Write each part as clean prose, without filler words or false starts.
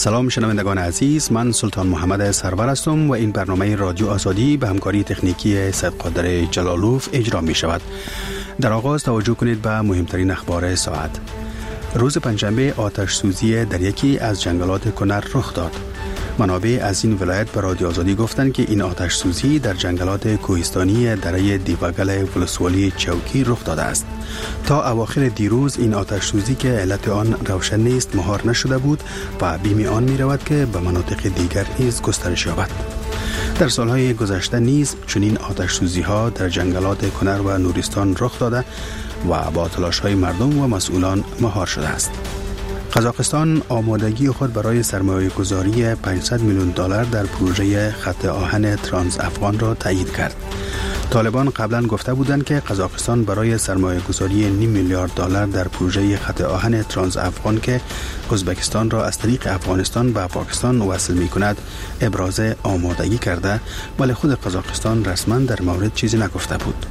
سلام شنوندگان عزیز، من سلطان محمد سرور هستم و این برنامه رادیو آزادی به همکاری تکنیکی صدقادر جلالوف اجرا می شود. در آغاز توجه کنید به مهمترین اخبار ساعت. روز پنجشنبه آتش سوزی در یکی از جنگلات کنر رخ داد. منابع از این ولایت به رادیو آزادی گفتند که این آتش سوزی در جنگلات کوهستانی دره دیوگل ولسوالی چوکی رخ داده است. تا اواخر دیروز این آتش سوزی که علت آن روشن نیست مهار نشده بود و بیم آن می رود که به مناطق دیگر نیز گسترش یابد. در سالهای گذشته نیز چنین آتش سوزی ها در جنگلات کنر و نورستان رخ داده و با تلاش های مردم و مسئولان مهار شده است. قزاقستان آمادگی خود برای سرمایه گذاری $500 میلیون در پروژه خط آهن ترانس افغان را تایید کرد. طالبان قبلا گفته بودند که قزاقستان برای سرمایه گذاری $5 میلیارد در پروژه خط آهن ترانس افغان که ازبکستان را از طریق افغانستان به پاکستان وصل می کند ابراز آمادگی کرده، ولی خود قزاقستان رسما در مورد چیزی نگفته بود.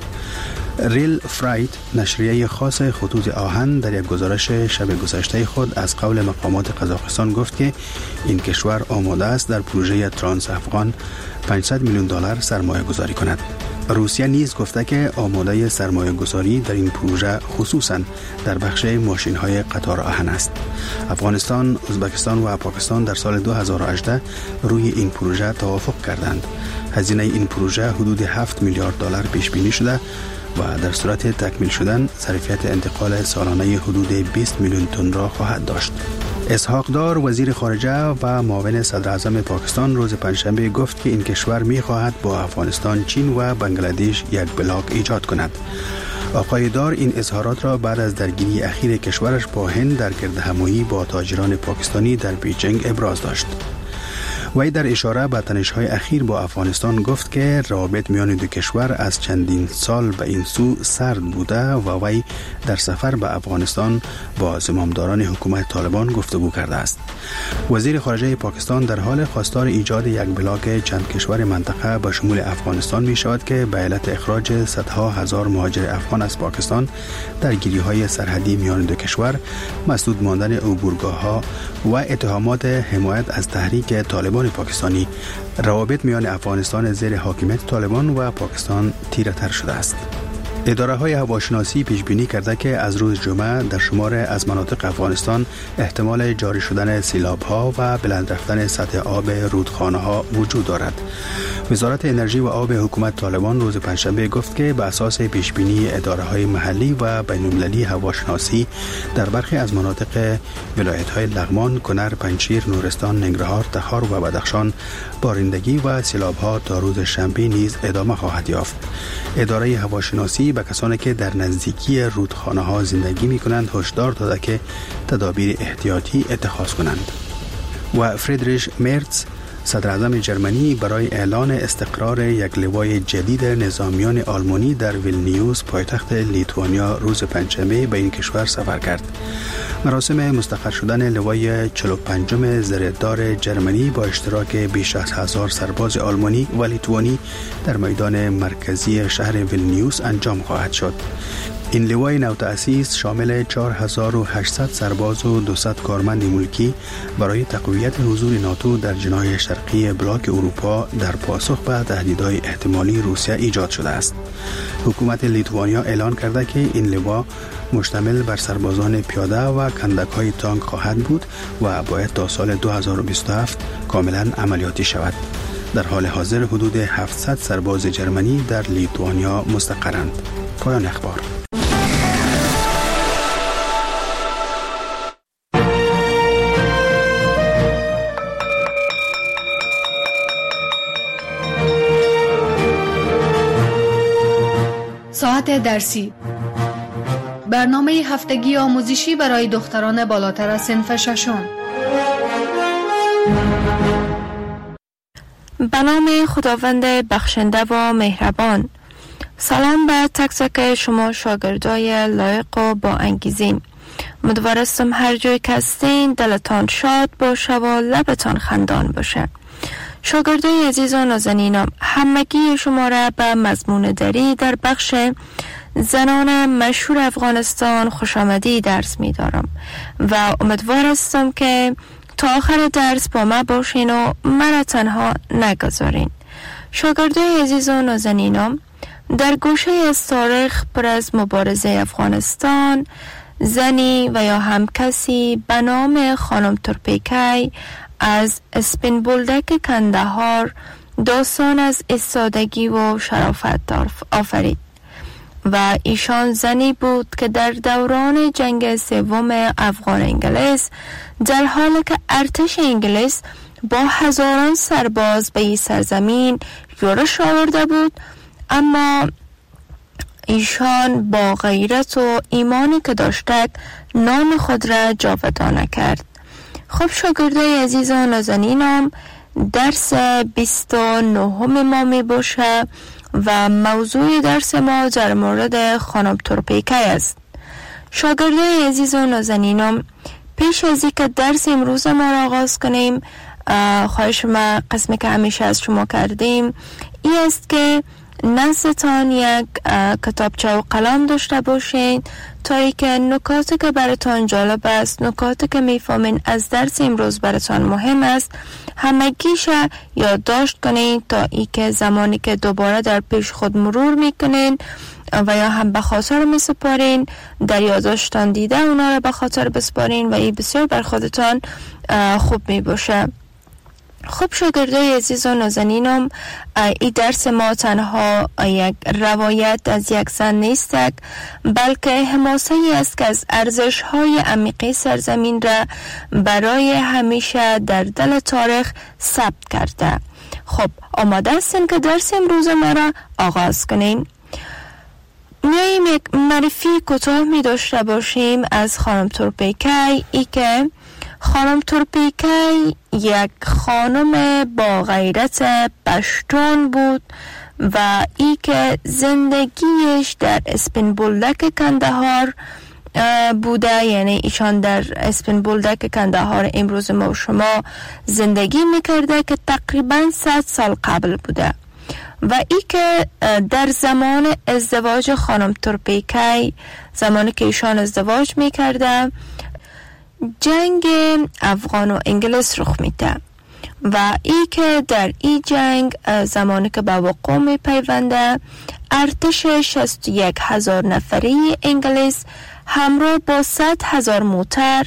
ریل فرایت نشریه خاص خطوط آهن در یک گزارش شب گذشته خود از قول مقامات قزاقستان گفت که این کشور آماده است در پروژه ترانس افغان $500 میلیون سرمایه گذاری کند. روسیه نیز گفته که آماده سرمایه گذاری در این پروژه خصوصا در بخش ماشین های قطار آهن است. افغانستان، ازبکستان و پاکستان در سال 2018 روی این پروژه توافق کردند. هزینه این پروژه حدود $7 میلیارد پیش بینی شده و در صورت تکمیل شدن ظرفیت انتقال سالانه حدود 20 میلیون تن را خواهد داشت. اسحاق دار وزیر خارجه و معاون صدر اعظم پاکستان روز پنجشنبه گفت که این کشور می خواهد با افغانستان، چین و بنگلادش یک بلاک ایجاد کند. آقای دار این اظهارات را بعد از درگیری اخیر کشورش با هند در گردهمایی با تاجران پاکستانی در بیجینگ ابراز داشت. وی در اشاره به تنش‌های اخیر با افغانستان گفت که روابط میان دو کشور از چندین سال به این سو سرد بوده و وی در سفر به افغانستان با زمامداران حکومت طالبان گفتگو کرده است. وزیر خارجه پاکستان در حال خواستار ایجاد یک بلاک چند کشور منطقه به شمول افغانستان می شود که به علت اخراج صدها هزار مهاجر افغان از پاکستان، درگیری‌های سرحدی میان دو کشور، مسدود ماندن عبورگاه‌ها و اتهامات حمایت از تحریک طالبان پاکستانی، روابط میان افغانستان زیر حاکمیت طالبان و پاکستان تیره‌تر شده است. اداره های هواشناسی پیش بینی کرده که از روز جمعه در شمار از مناطق افغانستان احتمال جاری شدن سیلاب ها و بلند رفتن سطح آب رودخانه ها وجود دارد. وزارت انرژی و آب حکومت طالبان روز پنجشنبه گفت که به اساس پیش بینی اداره های محلی و بین المللی هواشناسی در برخی از مناطق ولایت های لغمان، کنر، پنجشیر، نورستان، ننگرهار، تخار و بدخشان بارندگی و سیلاب ها تا روز شنبه نیز ادامه خواهد یافت. اداره هواشناسی به کسانی که در نزدیکی رودخانه ها زندگی می کنند هشدار داده که تدابیر احتیاطی اتخاذ کنند. و فریدریش مرتز صدر اعظم جرمنی برای اعلان استقرار یک لوای جدید نظامیان آلمانی در ویلنیوس پایتخت لیتوانیا روز پنجشنبه به این کشور سفر کرد. مراسم مستقر شدن لوای 45م زرهدار جرمنی با اشتراک بیش از 1000 سرباز آلمانی و لیتوانی در میدان مرکزی شهر ویلنیوس انجام خواهد شد. این لوای نوتأسیس شامل 4800 سرباز و 200 کارمند ملکی برای تقویت حضور ناتو در جناح شرقی بلاک اروپا در پاسخ به تهدیدهای احتمالی روسیه ایجاد شده است. حکومت لیتوانیا اعلان کرده که این لوا مشتمل بر سربازان پیاده و کندک‌های تانک خواهد بود و باید تا سال 2027 کاملا عملیاتی شود. در حال حاضر حدود 700 سرباز جرمنی در لیتوانیا مستقرند. پایان اخبار. ساعت درسی، برنامه هفتگی آموزشی برای دختران بالاتر از صنف ششم. به نام خداوند بخشنده و مهربان. سلام به تک تک شما شاگردای لایق و با انگیزه. امیدوارم هر جای که هستین دلتان شاد باشه و لبتان خندان باشه. شاگردای عزیز و نازنینم، همگی شما را به مضمون دری در بخش زنان مشهور افغانستان خوش آمدی درس می دارم و امیدوار هستم که تا آخر درس با ما باشین و مرا تنها نگذارین. شاگردای عزیز و نازنینم، در گوشه از تاریخ پر از مبارزه افغانستان، زنی و یا هم کسی به نام خانم تورپیکی از اسپین بولدک کندهار داستان از ایستادگی و شرافت آفرید و ایشان زنی بود که در دوران جنگ سوم افغان انگلیس در حالی که ارتش انگلیس با هزاران سرباز به این سرزمین یورش آورده بود، اما ایشان با غیرت و ایمانی که داشتند نام خود را جاودانه کرد. خب شاگردای عزیز و نازنینم، درس 29 ما می باشه و موضوع درس ما در مورد خانم تورپیکی است. شاگردای عزیز و نازنینم، پیش از اینکه درس امروز ما را آغاز کنیم، خواهش ما قسمی که همیشه از شما کردیم این است که نزدتان یک کتابچه و قلم داشته باشین تا ای که نکاتی که براتان جالب است، نکاتی که میفهمین از درس امروز براتان مهم است، همگیش یادداشت کنین تا ای که زمانی که دوباره در پیش خود مرور میکنین و یا هم به خاطر میسپارین، در یادداشتان دیده اونا را به خاطر بسپارین و این بسیار بر خودتان خوب می باشه. خب شاگردای عزیز و نازنینم، این درس ما تنها یک روایت از یک زن نیست، بلکه حماسه ای است که از ارزش های عمیقی سرزمین را برای همیشه در دل تاریخ ثبت کرده. خب آماده هستین که درس امروز ما را آغاز کنین؟ میاییم یک معرفی کوتاه می داشته باشیم از خانم تورپیکی. ای که خانم تورپیکی یک خانم با غیرت پشتون بود و ای که زندگیش در اسپین بولدک کندهار بوده، یعنی ایشان در اسپین بولدک کندهار امروز ما و شما زندگی میکرده که تقریبا 100 سال قبل بوده و ای که در زمان ازدواج خانم تورپیکی، زمانی که ایشان ازدواج میکرده، جنگ افغان و انگلیس رخ میده و ای که در این جنگ زمانی که به وقوع می پیونده، ارتش 61,000 نفری انگلیس همراه با 100,000 موتر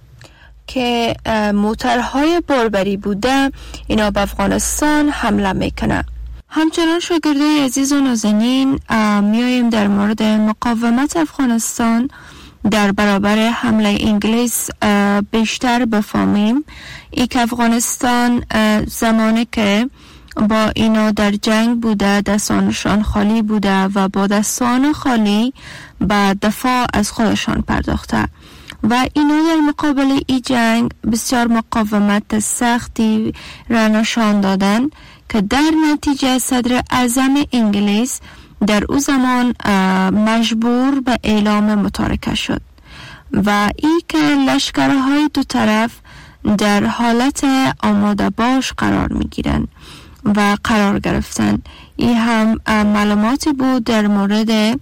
که موترهای باربری بوده، اینا به افغانستان حمله میکنه. همچنان شاگردای عزیز و نازنین، میاییم در مورد مقاومت افغانستان در برابر حمله انگلیس بیشتر بفهمیم. ای که افغانستان زمانی که با اینا در جنگ بوده، دستانشان خالی بوده و با دستان خالی به دفاع از خودشان پرداخته و اینا در مقابل ای جنگ بسیار مقاومت سختی را نشان دادن که در نتیجه صدر اعظم انگلیس در او زمان مجبور به اعلام متارکه شد و ای که لشکرهای دو طرف در حالت آماده باش قرار می گیرن و قرار گرفتن. این هم معلوماتی بود در مورد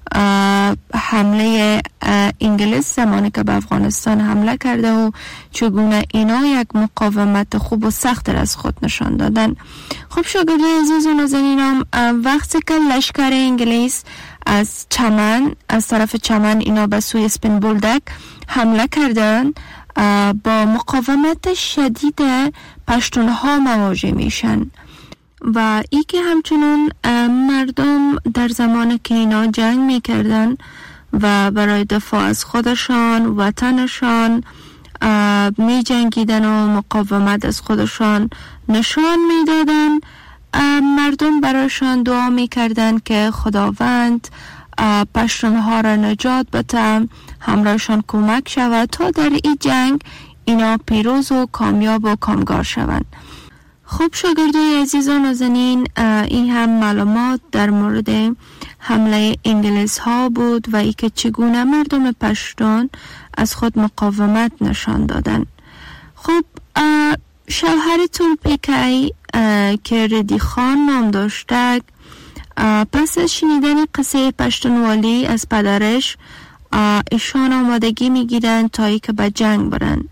حمله انگلیس زمانی که به افغانستان حمله کرده و چگونه اینا یک مقاومت خوب و سخت از خود نشان دادن. خب شاگردای عزیز و نازنینم، وقتی که لشکر انگلیس از طرف چمن اینا به سوی اسپین بولدک حمله کردن، با مقاومت شدید پشتونها مواجه میشن و ای که همچنان مردم در زمان که اینا جنگ میکردن و برای دفاع از خودشان وطنشان می جنگیدن و مقاومت از خودشان نشان میدادن، مردم برایشان دعا میکردن که خداوند پشتونها را نجات بده، همراهشان کمک شود تا در این جنگ اینا پیروز و کامیاب و کامگار شوند. خب شاگردای عزیز و نازنین، این هم معلومات در مورد حمله انگلیس ها بود و ای که چگونه مردم پشتون از خود مقاومت نشان دادن. خب شوهر تورپیکی که ردی خان نام داشته، پس از شنیدن قصه پشتونوالی از پدرش، ایشان آمادگی میگیرن تا ای که به جنگ برن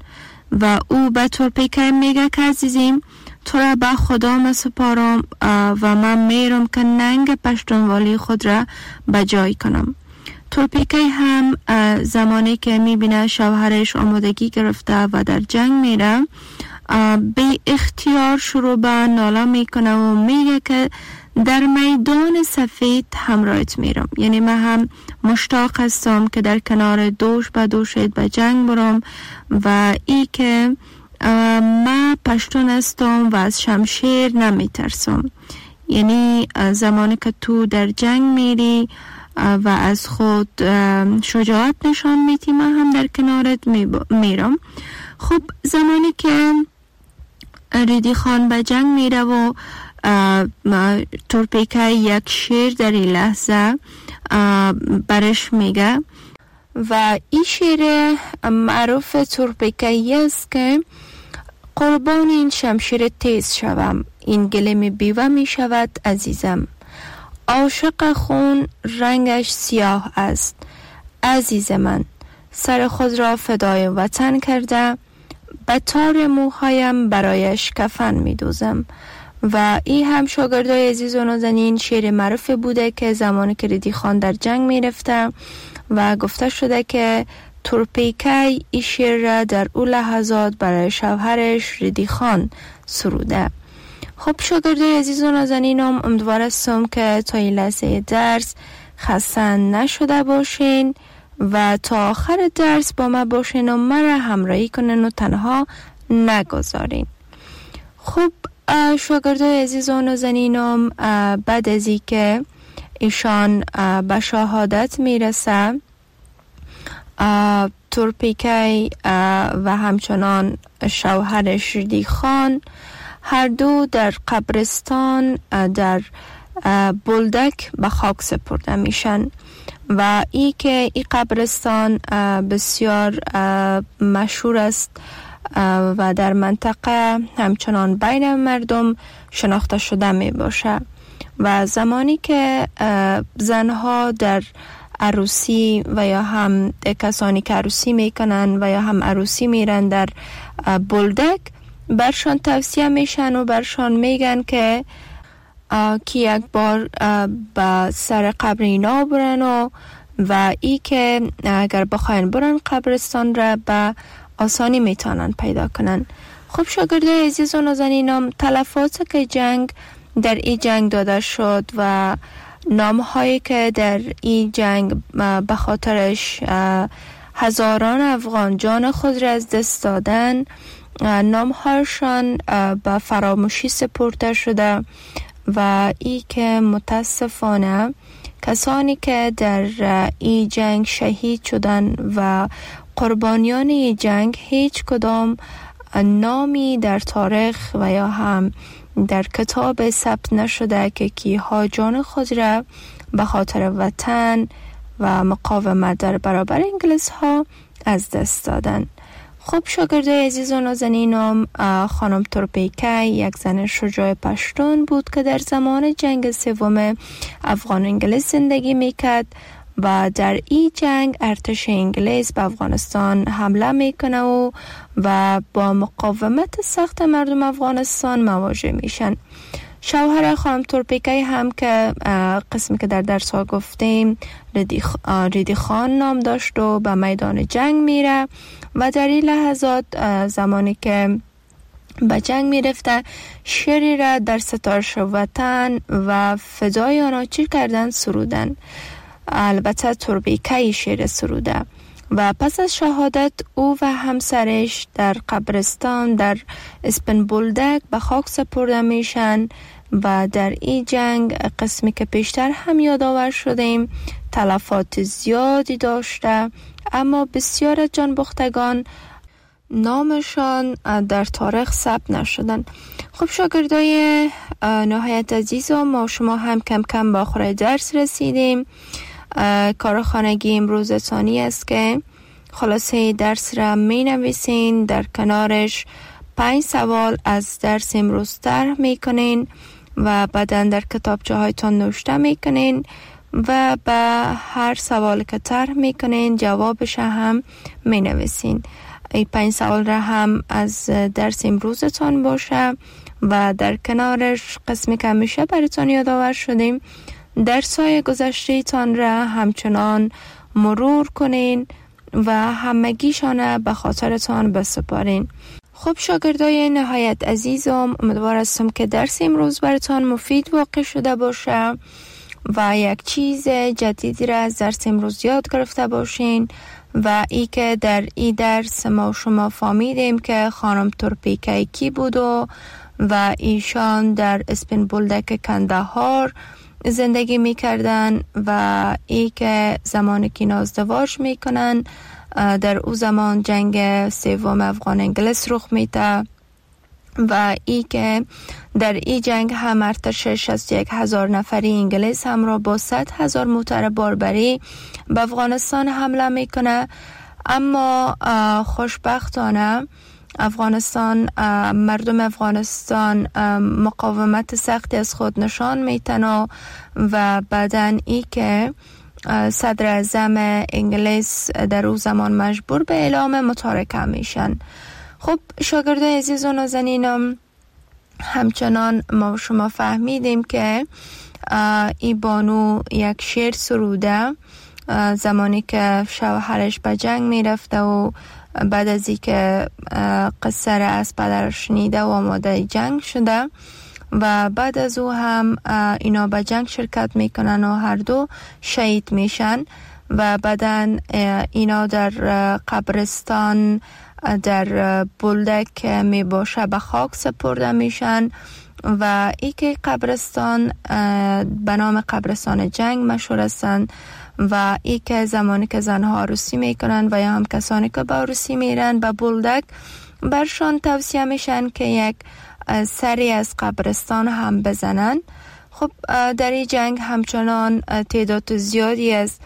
و او به تورپیکای میگه که عزیزیم تو را به خدا مسپارم و من میرم که ننگ پشتونوالی خود را به جای کنم. تورپیکای هم زمانی که میبینه شوهرش آمادگی گرفته و در جنگ میره به اختیار شروع به ناله میکنه و میگه که در میدان سفید همراهت میرم، یعنی من هم مشتاق هستم که در کنار دوش به دوشت به جنگ برم و ای که من پشتون هستم و از شمشیر نمیترسم. یعنی زمانی که تو در جنگ میری و از خود شجاعت نشان میدی من هم در کنارت میرم. خب زمانی که ریدی خان به جنگ میره و تورپیکای یک شعر در این لحظه برش میگه و این شعر معروف تورپیکایی است که قربان این شمشیر تیز شوم، این گلیم بیوه می شود عزیزم. عاشق خون رنگش سیاه است، عزیز من سر خود را فدای وطن کرده، به تار موهایم برایش کفن می دوزم. و این هم شاگردای عزیز و نازنین شعر معروف بوده که زمانی که ریدی خان در جنگ می رفته و گفته شده که تورپیکای این شعر را در اون لحظات برای شوهرش ریدی خان سروده. خب شاگردای عزیز و نازنینم امیدوارم که تا این لحظه درس خسته نشده باشین و تا آخر درس با ما باشین و مرا همراهی کنین و تنها نگذارین. خب شاگردای عزیز و نازنینم بعد از این که ایشان به شهادت میرسه، تورپیکای و همچنان شوهرش ریدی خان هر دو در قبرستان در بولدک به خاک سپرده میشن و ای که این قبرستان بسیار مشهور است و در منطقه همچنان بین مردم شناخته شده می باشه. و زمانی که زنها در عروسی و یا هم کسانی که عروسی میکنن و یا هم عروسی میرن در بولدک برشان توصیه میشن و برشان میگن که یک بار به سر قبر اینا برن و ای که اگر بخواین برن قبرستان را به آسانی میتونن پیدا کنن. خب شاگردای عزیز و نازنینم تلفات که جنگ در این جنگ داده شد و نامهایی که در این جنگ به خاطرش هزاران افغان جان خود را از دست دادن، نامهایشان به فراموشی سپرده شده و ای که متاسفانه کسانی که در این جنگ شهید شدن و قربانیان این جنگ هیچ کدام نامی در تاریخ و یا هم در کتاب ثبت نشده که کیها جان خود را به خاطر وطن و مقاومت در برابر انگلیس ها از دست دادن. خب شاگردای عزیز و نازنینم، خانم تورپیکای یک زن شجاع پشتون بود که در زمان جنگ سوم افغان انگلیس زندگی میکرد و در این جنگ ارتش انگلیس به افغانستان حمله میکنه و با مقاومت سخت مردم افغانستان مواجه میشن. شوهر خانم تورپیکای هم که قسمی که در درس ها گفتیم ریدی خان نام داشت و به میدان جنگ میره و در این لحظات زمانی که به جنگ میرفته شعری را در ستایش وطن و فدای آنها چی کردن سرودن. البته تورپیکای شعر سروده و پس از شهادت او و همسرش در قبرستان در اسپن بولدک به خاک سپرده میشن و در این جنگ قسمی که پیشتر هم یادآور شدیم تلفات زیادی داشته، اما بسیار از جانباختگان نامشان در تاریخ ثبت نشدن. خب شاگردای نهایت عزیزم، ما شما هم کم کم به آخر درس رسیدیم. کار خانگی امروز ثانی است که خلاصه درس را می نویسین، در کنارش 5 سوال از درس امروز طرح می کنین و بعداً در کتابچه هایتان نوشته می کنین و به هر سوال که طرح می کنین جوابش هم می نویسین. ای 5 سوال را هم از درس امروزتان باشه و در کنارش قسمی که همیشه براتان یادآور شدیم درس‌های گذشته تان را همچنان مرور کنین و همگیشان به خاطرتان بسپارین. خب شاگردای نهایت عزیزم، امیدوار هستم که درس امروز براتان مفید واقع شده باشه و یک چیز جدیدی را از درس امروز یاد گرفته باشین و ای که در این درس ما شما فهمیدیم که خانم تورپیکه کی بود و ایشان در اسپین بولدک کندهار زندگی میکردن و ای که زمانی که ازدواج میکنن در او زمان جنگ سوم افغان انگلیس رخ میده و ای که در این جنگ هم ارتش 61,000 نفری انگلیس همراه با 100,000 موتر باربری به افغانستان حمله میکنه. اما خوشبختانه مردم افغانستان مقاومت سختی از خود نشان میتن و بعدن ای که صدر اعظم انگلیس در او زمان مجبور به اعلام متارکه میشن. خب شاگردای عزیز و نازنینم، همچنان ما شما فهمیدیم که ای بانو یک شعر سروده زمانی که شوهرش به جنگ میرفته و بعد از این که قصه را از پدرش شنیده و آماده جنگ شده و بعد از او هم اینا به جنگ شرکت میکنن و هر دو شهید میشن و بعدن اینا در قبرستان در بولدک می باشه به خاک سپرده میشن و ای که قبرستان به نام قبرستان جنگ مشهور هستند و ای که زمانی که زنها عروسی میکنن و یا هم کسانی که به عروسی میرن به بولدک برشان توصیه میشن که یک سری از قبرستان هم بزنن. خب در این جنگ همچنان تعداد زیادی از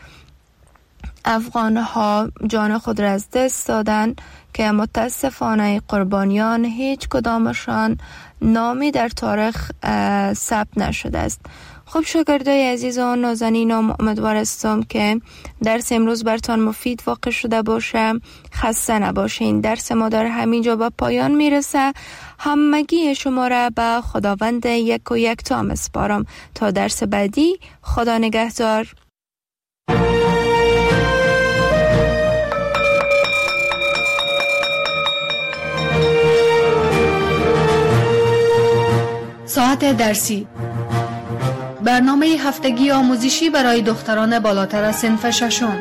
افغانها جان خود را از دست دادن که متاسفانه قربانیان هیچ کدامشان نامی در تاریخ ثبت نشده است. خب شاگردای عزیز و نازنینم، امیدوار هستم که درس امروز براتان مفید واقع شده باشه. خسته نباشین. درس ما در همینجا به پایان میرسه. همگی شما را به خداوند یک و یکتا میسپارم تا درس بعدی. خدا نگهدار. ساعت درسی، برنامه هفتگی آموزشی برای دختران بالاتر از صنف ششم.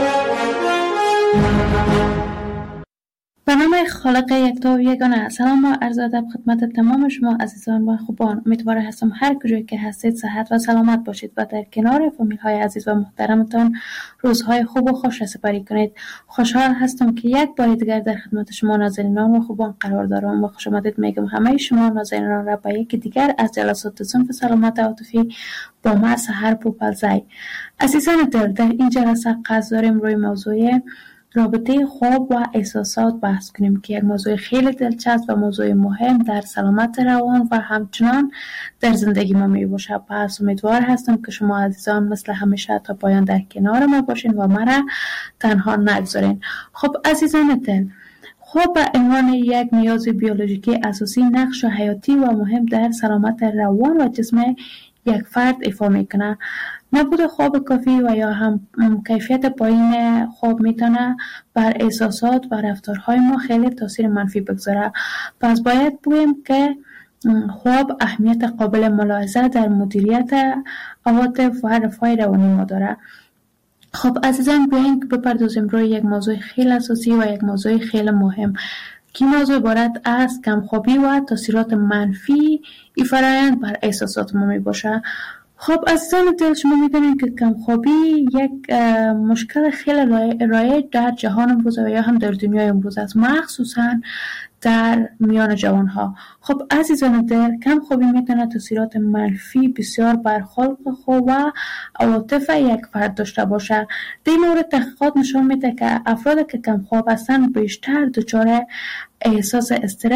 به نام خالق یکتا و یگانه. سلام و عرض ادب خدمت تمام شما عزیزان و خوبان. امیدوار هستم هر کجایی که هستید صحت و سلامت باشید و در کنار فامیل های عزیز و محترمتان روزهای خوب و خوش سپری کنید. خوشحال هستم که یک بار دیگر در خدمت شما نازنینان و خوبان قرار دارم و خوش آمدید میگم همه شما نازنینان را به یکی دیگر از جلسات صنف سلامت عاطفی با ما سحر پوپلزی. عزیزان دل، در این جلسه قصد داریم روی موضوع رابطه خواب و احساسات بحث کنیم که یک موضوع خیلی دلچسب و موضوع مهم در سلامت روان و همچنان در زندگی ما می باشه. پس امیدوار هستم که شما عزیزان مثل همیشه تا پایان در کنار ما باشین و مرا تنها نگذارین. خب عزیزان دل، خواب به عنوان یک نیاز بیولوژیکی اساسی نقش حیاتی و مهم در سلامت روان و جسم یک فرد ایفا میکنه. نبود خواب کافی و یا هم کیفیت پایین خواب میتونه بر احساسات و رفتارهای ما خیلی تاثیر منفی بگذاره. پس باید بگویم که خواب اهمیت قابل ملاحظه در مدیریت عواطف و رفاه روانی ما داره. خب عزیزان، بیاین که بپردازیم روی یک موضوع خیلی اساسی و یک موضوع خیلی مهم که موضوع عبارت از کمخوابی و تاثیرات منفی این فرآیند بر احساسات ما می باشه. خب عزیزان دل، شما میدونید که کمخوابی یک مشکل خیلی رایج در جهان امروز و یا هم در دنیای امروز است، مخصوصا در میان جوانها. خب عزیزان دل، کمخوابی میتونه تاثیرات منفی بسیار بر خلق خود و عواطف یک فرد داشته باشه. در این مورد تحقیقات نشان میده که افرادی که کمخواب هستند بیشتر دچار احساس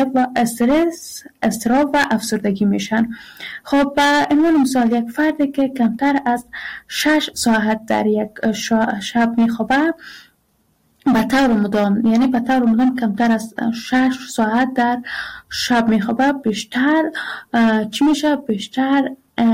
اضطراب و افسردگی میشن. خب به عنوان مثال، یک فردی که کمتر از 6 ساعت در یک شب میخوابه به طور مدام، یعنی به طور مدام کمتر از 6 ساعت در شب میخوابه، بیشتر چی میشه؟ بیشتر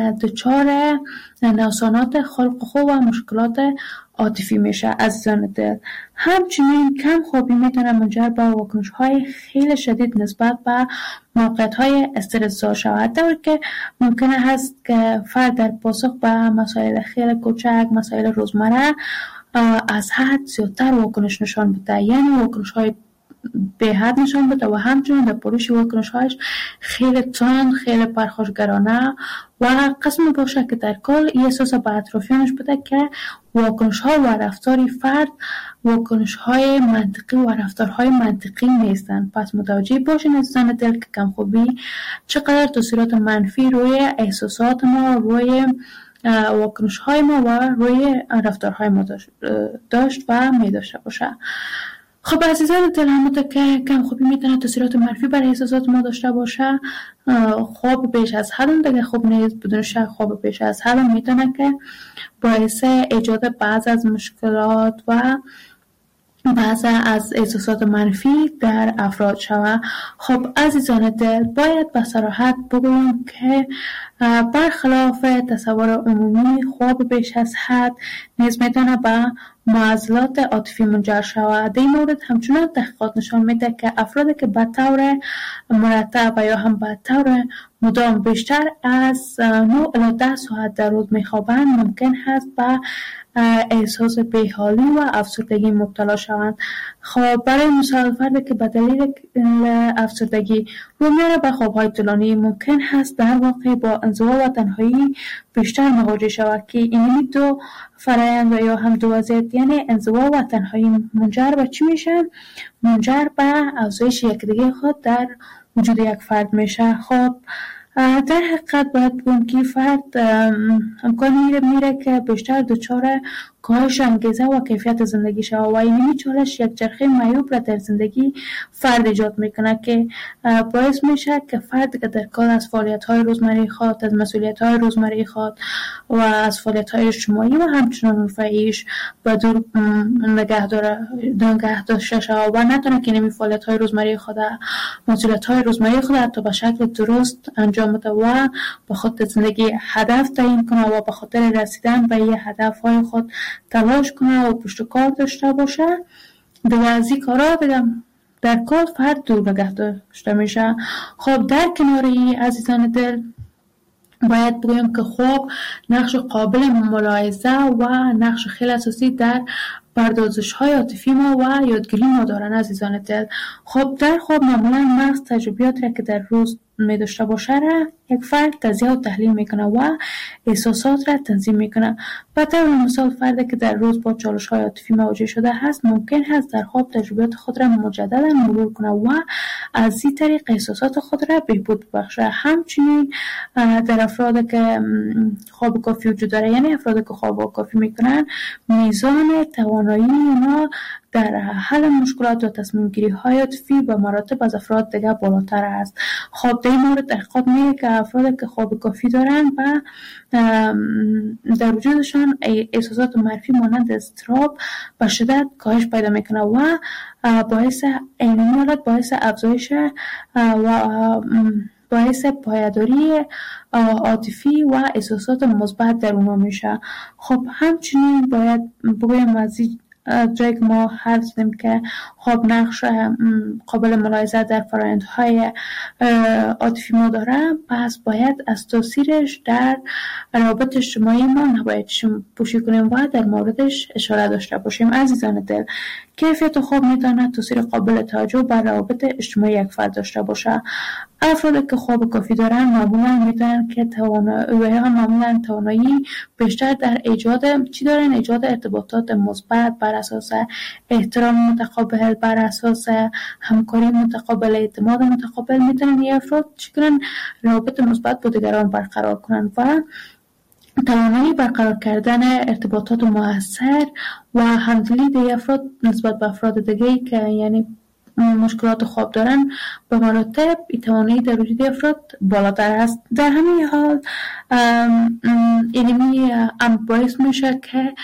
دچار نوسانات خلق خو و مشکلات عاطفی میشه عزیزان دل. همچنین کم خوابی میتونه منجر به واکنش‌های خیلی شدید نسبت به موقعیت‌های استرس‌زا شود، در که ممکنه هست که فرد در پاسخ به مسائل خیلی کوچک، مسائل روزمره از حد زیادتر واکنش نشان بده، یعنی واکنش‌های به حد نشان بده و همچنین در پروش واکنش‌هایش خیلی تند، خیلی پرخاشگرانه و قسم باشه که در کل این احساس به اطرافیانش بده که واکنش‌ها و رفتاری فرد واکنش‌های منطقی و رفتارهای منطقی نیستند. پس متوجه باشین عزیزان دل که کمخوابی چقدر تاثیرات منفی روی احساسات ما، روی واکنش‌های ما و روی رفتارهای ما داشت و می داشته باشه. خب عزیزان دل، همونطور که کمخوابی میتونه تاثیرات منفی برای احساسات ما داشته باشه، خواب بیش از حد دیگه خوب نیست. بدون شک خواب بیش از حد میتونه که باعث ایجاد بعض از مشکلات و بعض از احساسات منفی در افراد شود. خب عزیزان دل، باید به صراحت بگویم که برخلاف تصور عمومی خواب بیش از حد نیز میتونه به معضلات عاطفی منجر شود. در این مورد همچنان تحقیقات نشان میده که افرادی که به طور مرتب و یا هم به طور مدام بیشتر از 9 الی 10 ساعت در روز میخوابند ممکن هست به احساس بیحالی و افسردگی مبتلا شوند. خب برای مثال فردی که به دلیل افسردگی رو میاره به خوابهای طولانی ممکن هست در واقع با انزوا و تنهایی بیشتر مواجه شود که این دو فرآیند و یا هم دو وضعیت، یعنی انزوا و تنهایی، منجر به چی میشه؟ منجر به افزایش یکدیگه خود در وجود یک فرد میشه. خب در حقیقت باید بگم که فرد امکان میره که بیشتر دچار کاهش انگیزه و کیفیت زندگی شود و این چالش یک چرخه معیوب را در زندگی فرد ایجاد میکنه که باعث میشه که فرد که در کار از فعالیت‌های روزمره خود، از مسئولیت‌های روزمره خود و از فعالیت‌های اجتماعی و همچنین رفاهیش به دور نگه داشته شود و نتونه که نمی فعالیت‌های روزمره خود، مسئولیت‌های روزمره خود حتی به شکل درست انجام بده و به خود زندگی هدف تعیین کنه و به خاطر رسیدن به این هدف‌های خود تلاش کنه و پشت کار داشته باشه. دیگه از این کارا بگم در کل فرد دور نگه داشته میشه. خب در کنار این عزیزان دل باید بگویم که خواب نقش قابل ملاحظه و نقش خیلی اساسی در پردازش‌های عاطفی ما و یادگیری ما دارن عزیزان دل. خب در خواب معمولا مغز تجربیات را که در روز می داشته باشه را یک فرد تجزیه و تحلیل میکنه و احساسات را تنظیم میکنه. به طور مثال فردی که در روز با چالش‌های عاطفی مواجه شده هست ممکن هست در خواب تجربیات خود را مجددا مرور کنه و از این طریق احساسات خود را بهبود ببخشه. همچنین در افرادی که خواب کافی وجود داره، یعنی افرادی که خواب کافی میکنن، میزان توانایی اونا در حل مشکلات و تصمیم گیری های عاطفی به مراتب از افراد دیگه بالاتر است. خب در این مورد تحقیقات میگه که افرادی که خواب کافی دارن و در وجودشان احساسات منفی مانند اضطراب به شدت کاهش پیدا میکنه و باعث افزایش و باعث پایداری عاطفی و احساسات مثبت در اونا میشه. خب همچنین باید بگویم از جایی که ما حرف زدیم که خواب نقش قابل ملاحظه در فرآیندهای عاطفی ما داره، پس باید از تاثیرش در روابط اجتماعی ما نباید پوشی کنیم و در موردش اشاره داشته باشیم. عزیزان دل، کیفیت خواب میتونه تاثیر قابل توجه بر روابط اجتماعی یک فرد داشته باشه. افرادی که خواب کافی دارن معمولا میتونن که توانایی بیشتر در ایجاد ارتباطات مثبت بر اساس احترام متقابل، بر اساس همکاری متقابل، اعتماد متقابل. میتونن این افراد چیکارن؟ روابط مثبت با دیگران برقرار کنن و توانایی برقرار کردن ارتباطات مؤثر و همدلی دیگر افراد نسبت به افراد دیگه‌ای که یعنی مشکلات خواب دارن به مراتب توانایی در وجود افراد بالاتر است. در همین حال اینمی باعث میشه که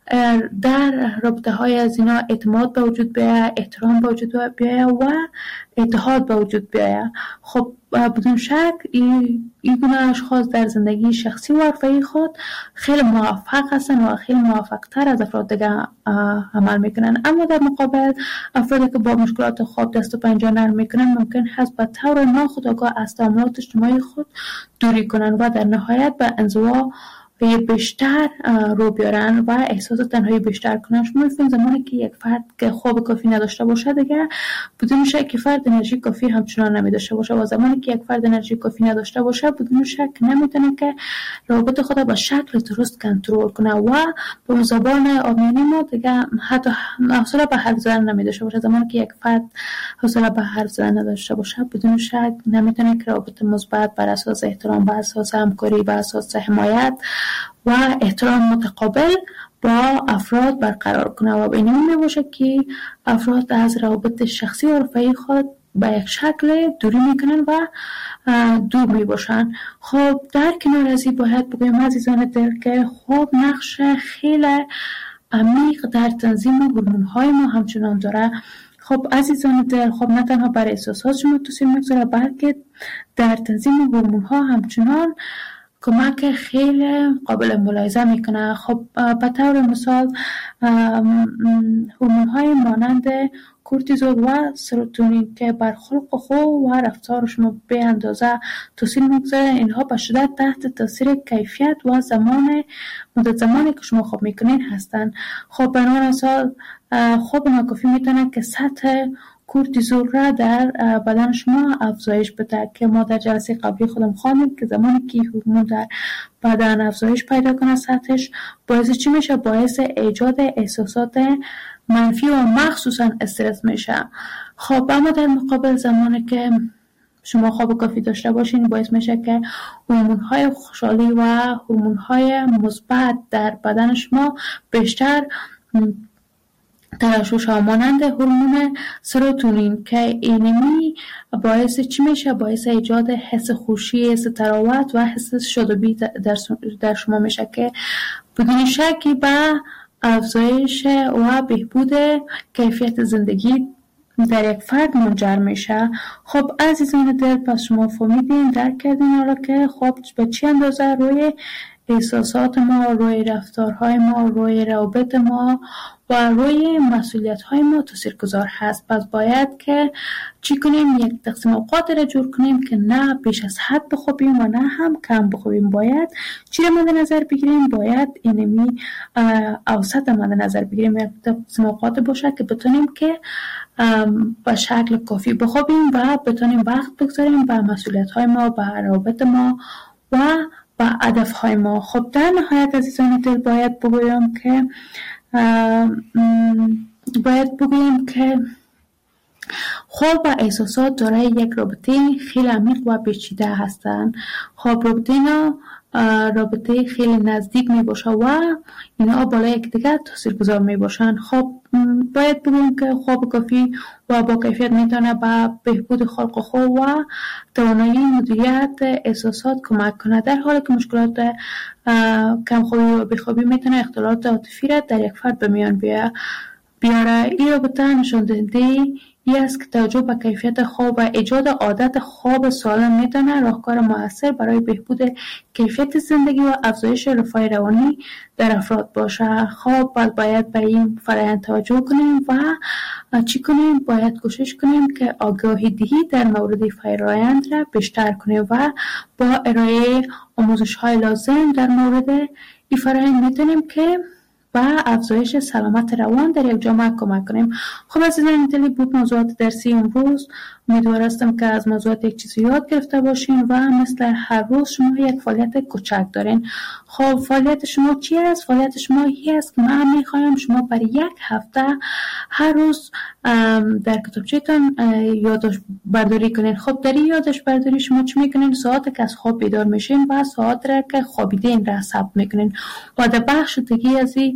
در رابطه های از اینا اعتماد به وجود بیاید، احترام به وجود بیاید و اتحاد به وجود بیاید. خب بدون شک این گونه اشخاص در زندگی شخصی و حرفه‌ای خود خیلی موفق هستن و خیلی موفق تر از افراد دیگه عمل میکنن. اما در مقابل افرادی که با مشکلات خواب دست و پنجه نرم میکنن ممکن هست به طور ناخودآگاه از تعاملات اجتماعی خود دوری کنن و در نهایت به انزوا بیشتر رو بیارن و احساس تنهایی بیشتر کنن. شما می‌فهمید زمانی که یک فرد که خواب کافی نداشته باشه دیگه بدون شک فرد انرژی کافی همچنان نمی‌داشته باشه و زمانی که یک فرد انرژی کافی نداشته باشه بدون شک نمی‌تونه که روابط خود به شکل درست کنترل کنه و به زبان عامیانه ما دیگه حتی حوصله به حرف زدن نمی‌داشته باشه. زمانی که یک فرد حوصله به حرف زدن نداشته باشه بدون شک نمی‌تونه که روابط مثبت بر اساس احترام، بر اساس همکاری، بر اساس حمایت و احترام متقابل با افراد برقرار کنه و به این میباشه که افراد از روابط شخصی و حرفه‌ای خود به یک شکل دوری میکنن و دور میباشن. خب در کنار از این باید بگویم عزیزان دل که خواب نقش خیلی عمیق در تنظیم هورمون‌های ما همچنان داره. خب عزیزان دل، خب نه تنها برای احساسات شما تاثیر میگذاره بلکه در تنظیم هورمون‌ها همچنان کمک خیلی قابل ملاحظه میکنه. خب به طور مثال هورمون‌های مانند کورتیزول و سروتونین که بر خلق خو و رفتار شما به اندازه تاثیر میگذاره، اینها به شدت تحت تاثیر کیفیت و مدت زمانی که شما خواب میکنین هستن. خب برای مثال خواب ناکافی میتونه که سطح کورتیزول را در بدن شما افزایش بده که ما در جلسه قبلی خودم خواندیم که زمانی که هورمون در بدن افزایش پیدا کنه سطحش باعث چی میشه؟ باعث ایجاد احساسات منفی و مخصوصا استرس میشه. خب اما در مقابل زمانی که شما خواب کافی داشته باشین باعث میشه که هورمون‌های خوشحالی و هورمون‌های مثبت در بدن شما بیشتر ترشح ها مانند هورمون سروتونین که اینمی باعث چی میشه؟ باعث ایجاد حس خوشی، حس تراوت و حس شادابی در شما میشه که بدون شکی به افزایش و بهبود کیفیت زندگی در یک فرد منجر میشه. خب عزیزان دل، پس شما فهمیدین، درک کردین حالا که خب به چه اندازه روی احساسات ما، روی رفتارهای ما، روی روابط ما و روی مسئولیت‌های ما تاثیرگذار هست. پس باید که چی کنیم؟ یک تقسیم اوقات را جور کنیم که نه بیش از حد بخوابیم و نه هم کم بخوابیم. باید چی را مد نظر بگیریم؟ باید اینمی اوسط مد نظر بگیریم. یک تقسیم اوقات باشه که بتونیم که به شکل کافی بخوابیم و بتونیم وقت بگذاریم به مسئولیت‌های ما، به روابط ما و به هدف‌های ما. خب در نهایت عزیزان دل باید بگویم که خواب و احساسات دارای یک رابطه خیلی عمیق و پیچیده هستند. خب رابطه خیلی نزدیک می باشه و اینا بالای یکدیگر تاثیرگذار می باشن. خب باید بگویم که خواب کافی و با کیفیت میتونه به بهبود خلق خو و توانایی مدیریت احساسات کمک کنه، در حالی که مشکلات کمخوابی و بیخوابی میتونه اختلالات عاطفی را در یک فرد به میان بیاره. این رابطه نشان دهنده این است که توجه به کیفیت خواب و ایجاد عادت خواب سالم میتونه راهکار موثر برای بهبود کیفیت زندگی و افزایش رفاه روانی در افراد باشه. خب باید به این فرآیند توجه کنیم و چی کنیم؟ باید کوشش کنیم که آگاهی دهی در مورد فرآیند را بیشتر کنیم و با ارائه آموزش‌های لازم در مورد این فرآیند میتونیم که و افزایش سلامت روان در یک جامعه کمک کنیم. خب عزیزان دلی بود موضوعات درسی امروز. امیدوارم که از موضوعات یک چیزی یاد گرفته باشین و مثل هر روز شما یک فعالیت کوچک دارین. خب فعالیت شما چی است؟ فعالیت شما این است که من میخوایم شما برای یک هفته هر روز در کتابچه‌تان یادداشت برداری کنین. خب در این یادداشت برداری شما چی میکنین؟ ساعتی که از خواب بیدار میشین و ساعت را که خوابیدین را ثبت میکنین و در بخش دیگه از این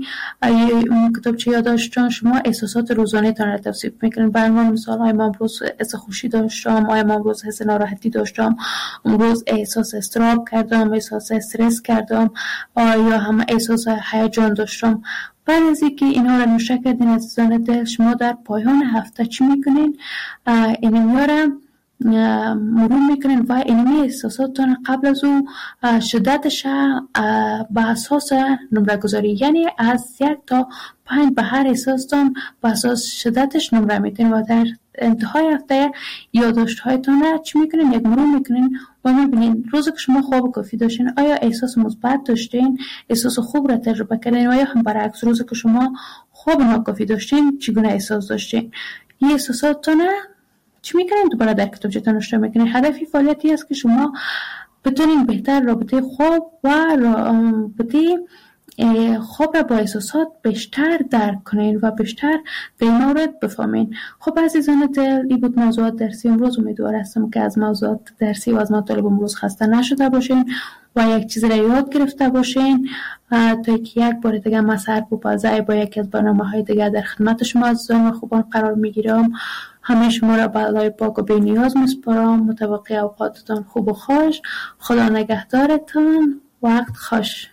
کتابچه یادداشتان شما احساسات روزانه تان را توصیف میکنین. برنامه مثال های من امروز حس خوشی داشتم، من امروز حس ناراحتی داشتم، امروز احساس اضطراب کردم، احساس استرس کردم، یا هم احساس هیجان داشتم. بعد از اینکه اینها را نوشته کردین عزیزان دل، شما در پایان هفته چی میکنین؟ اینها را مرور میکنین و اینمی احساساتتان قبل از او شدتش به اساس نمره گذاری، یعنی از 1 تا 5 به هر احساستان به اساس شدتش نمره میتین و در انتهای هفته یادداشت هایتان را چی میکنین؟ یک مرور میکنین و میبینین روزی که شما خواب کافی داشتین آیا احساس مثبت داشتین، احساس خوب را تجربه کردین، و یا هم برعکس روزی که شما خواب ناکافی داشتین چگونه احساس داشتین. این احساساتتان چی میکنین؟ دوباره در کتابچه‌تان نوشته میکنین. هدفی فعالیتی است که شما بتونین بهتر رابطه خواب و رابطه خواب را با احساسات بیشتر درک کنین و بیشتر در این مورد بفهمین. خب عزیزان دل، این بود موضوعات درسی امروز. امیدوار هستم که از موضوعات درسی و از مطالب امروز خسته نشده باشین و یک چیز را یاد گرفته باشین تا که یک بار دیگه من سر بپازه با یکی از برنامه‌های دیگه در خدمت شما عزیزان و خوبان قرار میگیرم. همه شما را به الله پاک و بی نیاز میسپارم. متوقع اوقاتتان خوب و خوش. خدا نگهدارتان. وقت خوش.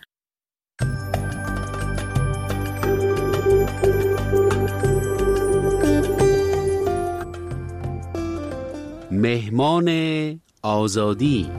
مهمان آزادی.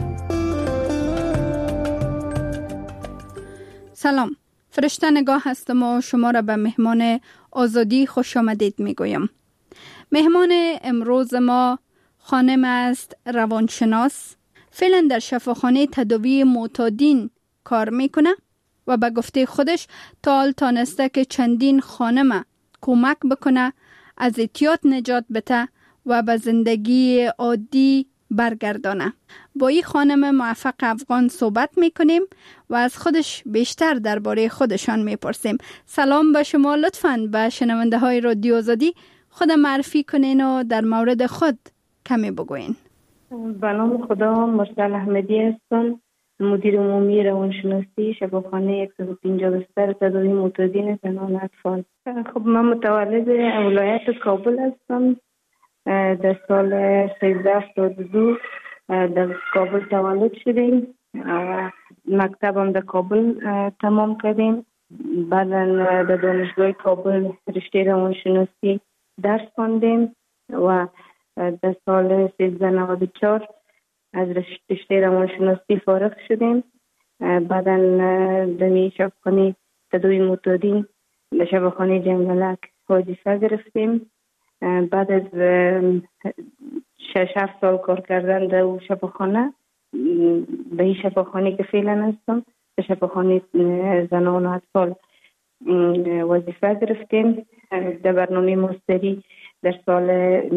سلام، فرشته نگاه هستم و شما را به مهمان آزادی خوش آمدید میگویم. مهمان امروز ما خانم است روانشناس، فعلا در شفاخانه تداوی معتادین کار میکنه و به گفته خودش تا حال تانسته که چندین خانم کمک بکنه از اعتیاد نجات بده و به زندگی عادی برگردانه. با این خانم موفق افغان صحبت میکنیم و از خودش بیشتر درباره خودشان میپرسیم. سلام به شما، لطفاً به شنونده های رادیو آزادی خود معرفی کنین و در مورد خود کمی بگوین. به نام خدا، مرسل احمدی هستم، مدیر عمومی روانشناسی شفاخانه 150 بستر تداوی معتادین زنان و اطفال. خب من متولد ولایت کابل هستم. در سال 1372 در کابل تولد شدیم و مکتبم در کابل تمام کردیم. بعدا در دانشگاه کابل رشته روانشناسی درس خواندیم و در سال 1394 از رشته روانشناسی فارغ شدیم. بعدا در شفاخانه تداوی معتادین در شفاخانه جنگلک وظیفه گرفتیم. بعد از 6-7 سال کار کردن در او شفاخانه، به این شفاخانه که فعلا هستم در شفاخانه زنان و اطفال وظیفه گرفتیم. در برنامه ماستری در سال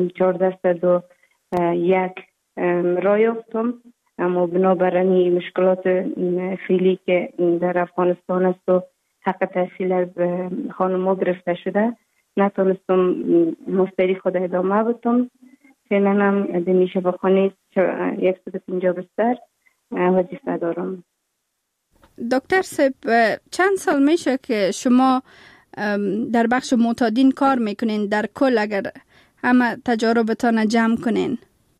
1401 راه یافتم، اما بنابراین مشکلات فعلی که در افغانستان است و حق تحصیل از خانم‌ها گرفته شده نتونستم ماستری خود ادامه بدم. فعلا هم در شفاخانه 150 بستر وظیفه دارم. دکتر صاحب، چند سال میشه که شما در بخش معتادین کار میکنین؟ در کل اگر همه تجاربتان جمع کنین.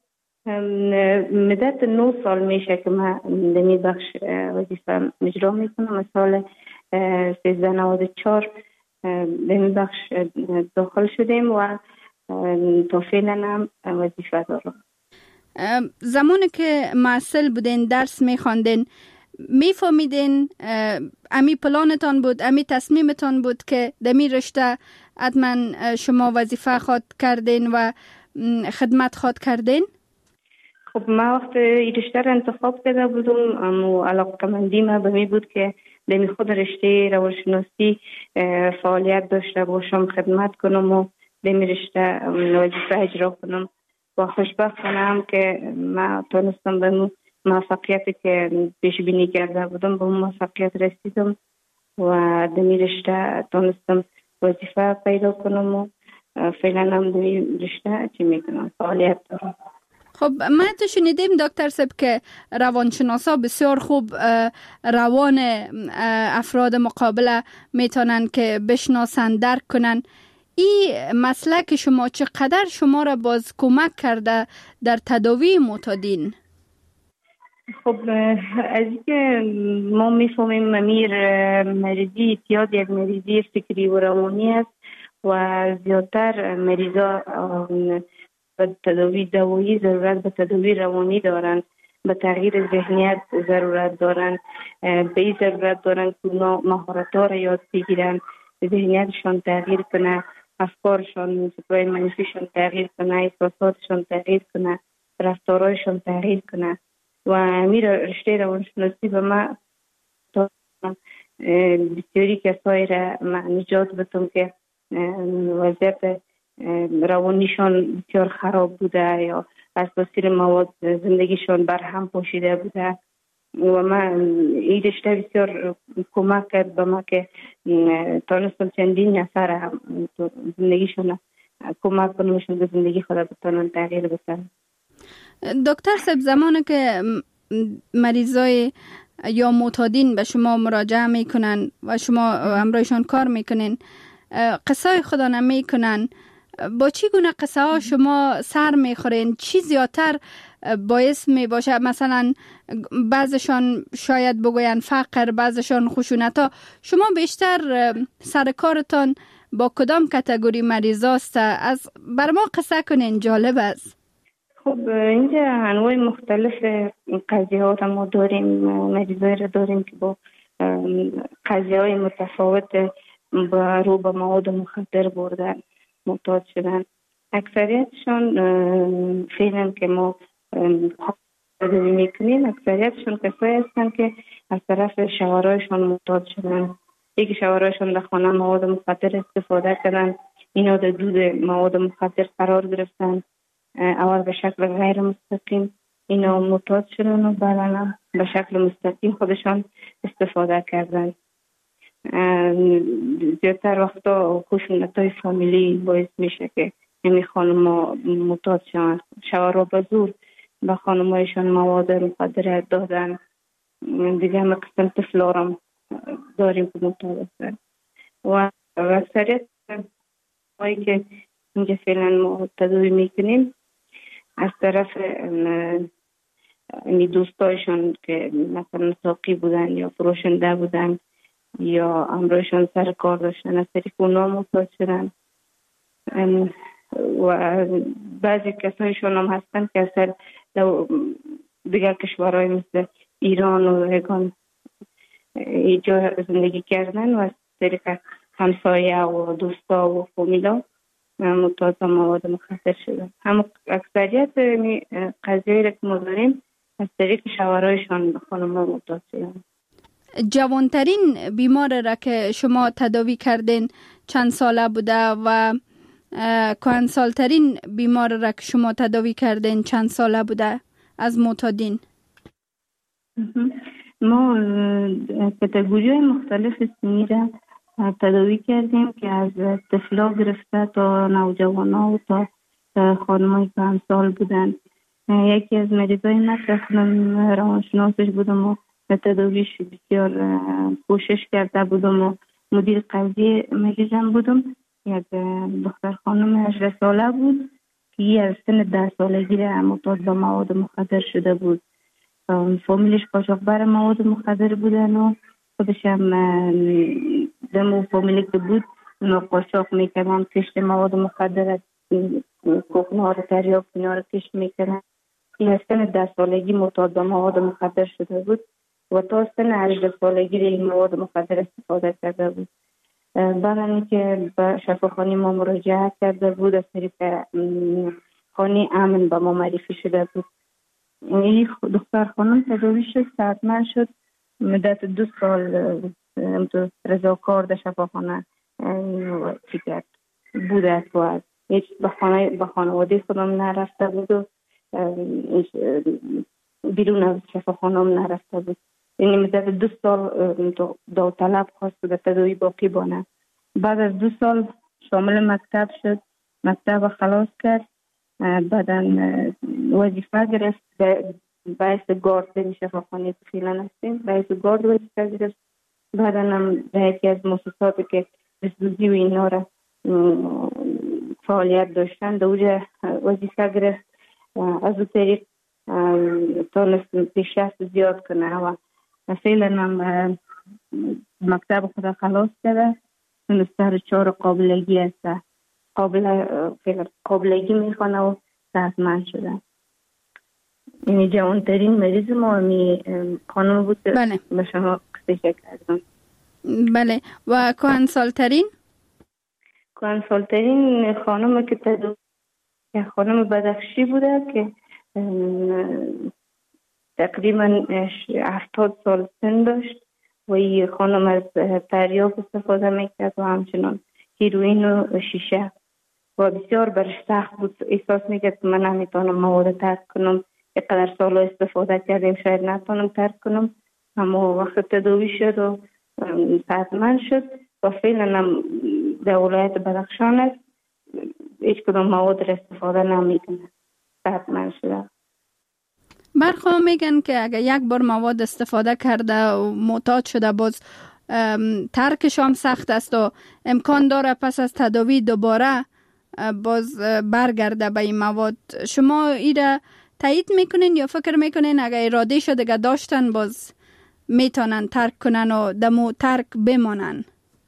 مدت 9 سال میشه که من در این بخش وظیفه اجرا میکنم. از سال 1394 در این بخش داخل شدیم و تا فعلا هم وظیفه دارم. زمانی که معسل بودین درس میخواندین میفهمیدین امی پلانتان بود، امی تصمیمتان بود که دمی رشته حتما شما وظیفه خواد کردین و خدمت خواد کردین؟ خب من وقت این رشته را انتخاب کرده بودم، اما علاقه‌مندی من به می بود که دمی خود رشته روانشناسی فعالیت داشته باشم، خدمت کنم و دمی رشته وظیفه اجرا کنم. و خوشبختانم که من تونستم به موفقیتی که پیش بینی کرده بودم به موفقیت رسیدم و دمی رشته تونستم وظیفه پیدا کنم و فعلا هم دمی رشته چی میکنم فعالیت دارم. خب ما تو شنیدیم دکتر صاحب که روانشناسا بسیار خوب روان افراد مقابله میتونن که بشناسن، درک کنن. این مسلک شما چقدر شما را باز کمک کرده در تداوی معتادین؟ خب از اینکه ما میفهمیم مریضی اعتیاد یک مریضی فکری و روانی است و زیادتر مریضا به تداوی دوایی ضرورت به تداوی روانی دارند، به تغییر ذهنیت ضرورت دارند، به این ضرورت دارند که مهارت‌ها را یاد بگیرن، ذهنیتشان تغییر کنه، افکارشان فکرهای منفیشان تغییر کنه، احساساتشان تغییر کنه، رفتارهایشان تغییر کنه. و امیر رشته روانشناسی به ما بسیاری کسایی را نجات بدم که وضعیت روانیشان بسیار خراب بوده یا از تاثیر مواد زندگیشان برهم پاشیده بوده و من این رشته بسیار کمک کرد به ما که تانستم چندین نفر زندگیشان کمک کنمشون به زندگی خود بتانن تغییر بدن. دکتر صاحب زمانی که مریضای یا معتادین به شما مراجعه میکنن و شما همراهشان کار میکنین، قصه خدا نمیکنن، با چی گونه قصه ها شما سر میخورین؟ چی زیادتر باعث می باشه؟ مثلا بعضشان شاید بگوین فقر، بعضشان خشونت ها. شما بیشتر سر کارتان با کدام کاتگوری مریضاست؟ از بر ما قصه کنین، جالب است. خب اینجا انواع مختلف قضیه ها ما داریم، مریضایی را داریم که با قضیه های متفاوت رو به مواد مخدر بردن معتاد شدن. اکثریتشان فعلا که ما تداوی میکنیم اکثریتشون کسایی هستن که از طرف شوهرایشان معتاد شدن. یکی شوهرایشان در خانه مواد مخدر استفاده کردن، اینا در دود مواد مخدر قرار گرفتن، اول به شکل غیر مستقیم اینا معتاد شدن و بعدا به شکل مستقیم خودشان استفاده کردن. زیادتر وقتا خشونت‌های فامیلی باعث میشه که همین خانم‌ها معتاد شدن. شوهرها به زور به خانم‌هایشان مواد مخدر دادن. دیگه هم قسم طفل‌ها را داریم که معتاد هستن و اکثریت هایی که اینجا فعلا ما تداوی میکنیم از طرف دوستایشان که مثلا ساقی بودن یا فروشنده بودن یا همراهشان سر کار داشتن، از طریق اونا معتاد شدن. و بعضی کسایشان هم هستن که اصلا دیگر کشورهای مثل ایران و یگان اینجا زندگی کردن و از طریق همسایه و دوستا و فامیلا معتاد به مواد مخدر شدن. هم اکثریت قضیه‌ای را که ما داریم از طریق شوهرایشان به خانم‌ها معتاد شدن. جوانترین بیمار را که شما تداوی کردین چند ساله بوده و کهنسالترین بیمار را که شما تداوی کردین چند ساله بوده از معتادین؟ ما کاتگوری‌های مختلف سنی را تداوی کردیم که از طفلا گرفته تا نوجوانا و تا خانم‌های کهنسال بودن. یکی از مریضای من روانشناسش بودم و تداویش بسیار کوشش کرده بودم و مدیر قضیه مریضم بودم. یک دختر خانم 18 ساله بود که از سن 10 سالگی معتاد به مواد مخدر شده بود. فامیلش قاچاقبر مواد مخدر بودن و خودش هم دمو فامیلی که بود قاچاق میکردن، کشت مواد مخدر، کوکن‌ها رو تریاک اینا رو کشت میکردن. این از سن 10 سالگی معتاد به مواد مخدر شده بود و تا سن 18 سالگی این مواد مخدر استفاده کرده بود. بعد که به شفاخانه ما مراجعه کرده بود از طریق خانه امن به ما معرفی شده بود. این دختر خانم تداوی شد، صحتمند شد، مدت 2 سال رضاکار در شفاخانه کرد بوده و هیچ به خانواده خودم نرفته بود و بیرون از شفاخانه هم نرفته بود. یعنی مدت 2 سال داوطلب خواست به تداوی باقی بانه. بعد از 2 سال شامل مکتب شد، مکتب خلاص کرد بعداً وظیفه گرفت باعث گارد در شفاخانه که فعلا هستیم، باعث گارد وظیفه گرفت. بعداً هم در یکی از مؤسساتی که بسوزی و اینا را فعالیت داشتن در اونجا وظیفه گرفت. از اون طریق تونست پیشرفت زیاد کنه و فعلا هم مکتب خود خلاص کرده، سمستر 4 قابلگی است، قابلگی میخوانه و صحتمند شده. این جوانترین مریض ما می خانم بود. بله. به شما قصه کردم. بله. و کهنسالترین خانم که خانم بدخشی بوده که تقریبا 70 سال سن داشت و این خانم از تریاک استفاده میکرد و همچنان هیروئین و شیشه و بسیار برش سخت بود. احساس میکرد که من نمیتونم مواد ترک کنم، اینقدر سال استفاده کردیم شاید نتونم ترک کنم. اما وقت تداوی شد و صحتمند شد و فعلا هم در ولایت بدخشان است، هیچ کدام مواد را استفاده نمیکنه، صحتمند شده. برخواه میگن که اگر یک بار مواد استفاده کرده و معتاد شده باز ترکش هم سخت است و امکان داره پس از تداوی دوباره باز برگرده به این مواد. شما ایره تایید میکنین یا فکر میکنین اگر اراده شده داشتن باز میتونن ترک کنن و دمو ترک بمانن؟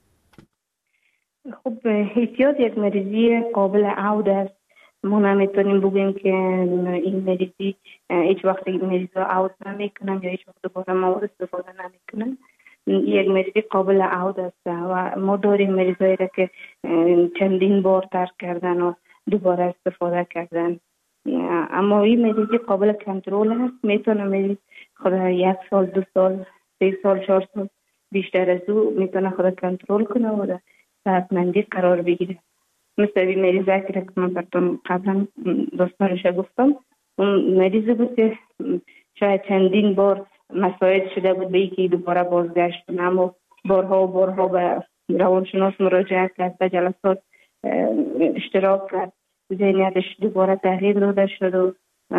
خب احتیاط یک مریضی قابل عود است. ما نمیتونیم بگیم که این مریضی هیچ وقت این مریض رو عود نمیکنن یا هیچ وقت دوباره مواد استفاده نمیکنن. یک مریضی قابل عود است و ما داریم مریضایی را که چندین بار ترک کردن و دوباره استفاده کردن. اما این مریضی قابل کنترل است. میتونه مریض خود 1 سال 2 سال 3 سال 4 سال بیشتر از او میتونه خود کنترل کنه و در صحتمندی قرار بگیره. مثل این مریضی که من براتون قبلا داستانش گفتم، اون مریضی بود که شاید چندین بار مساعد شده بود به اینکه دوباره بازگشت کنه، اما بارها به روانشناس مراجعه کرد، به جلسات اشتراک کرد، ذهنیتش دوباره تغییر داده شد و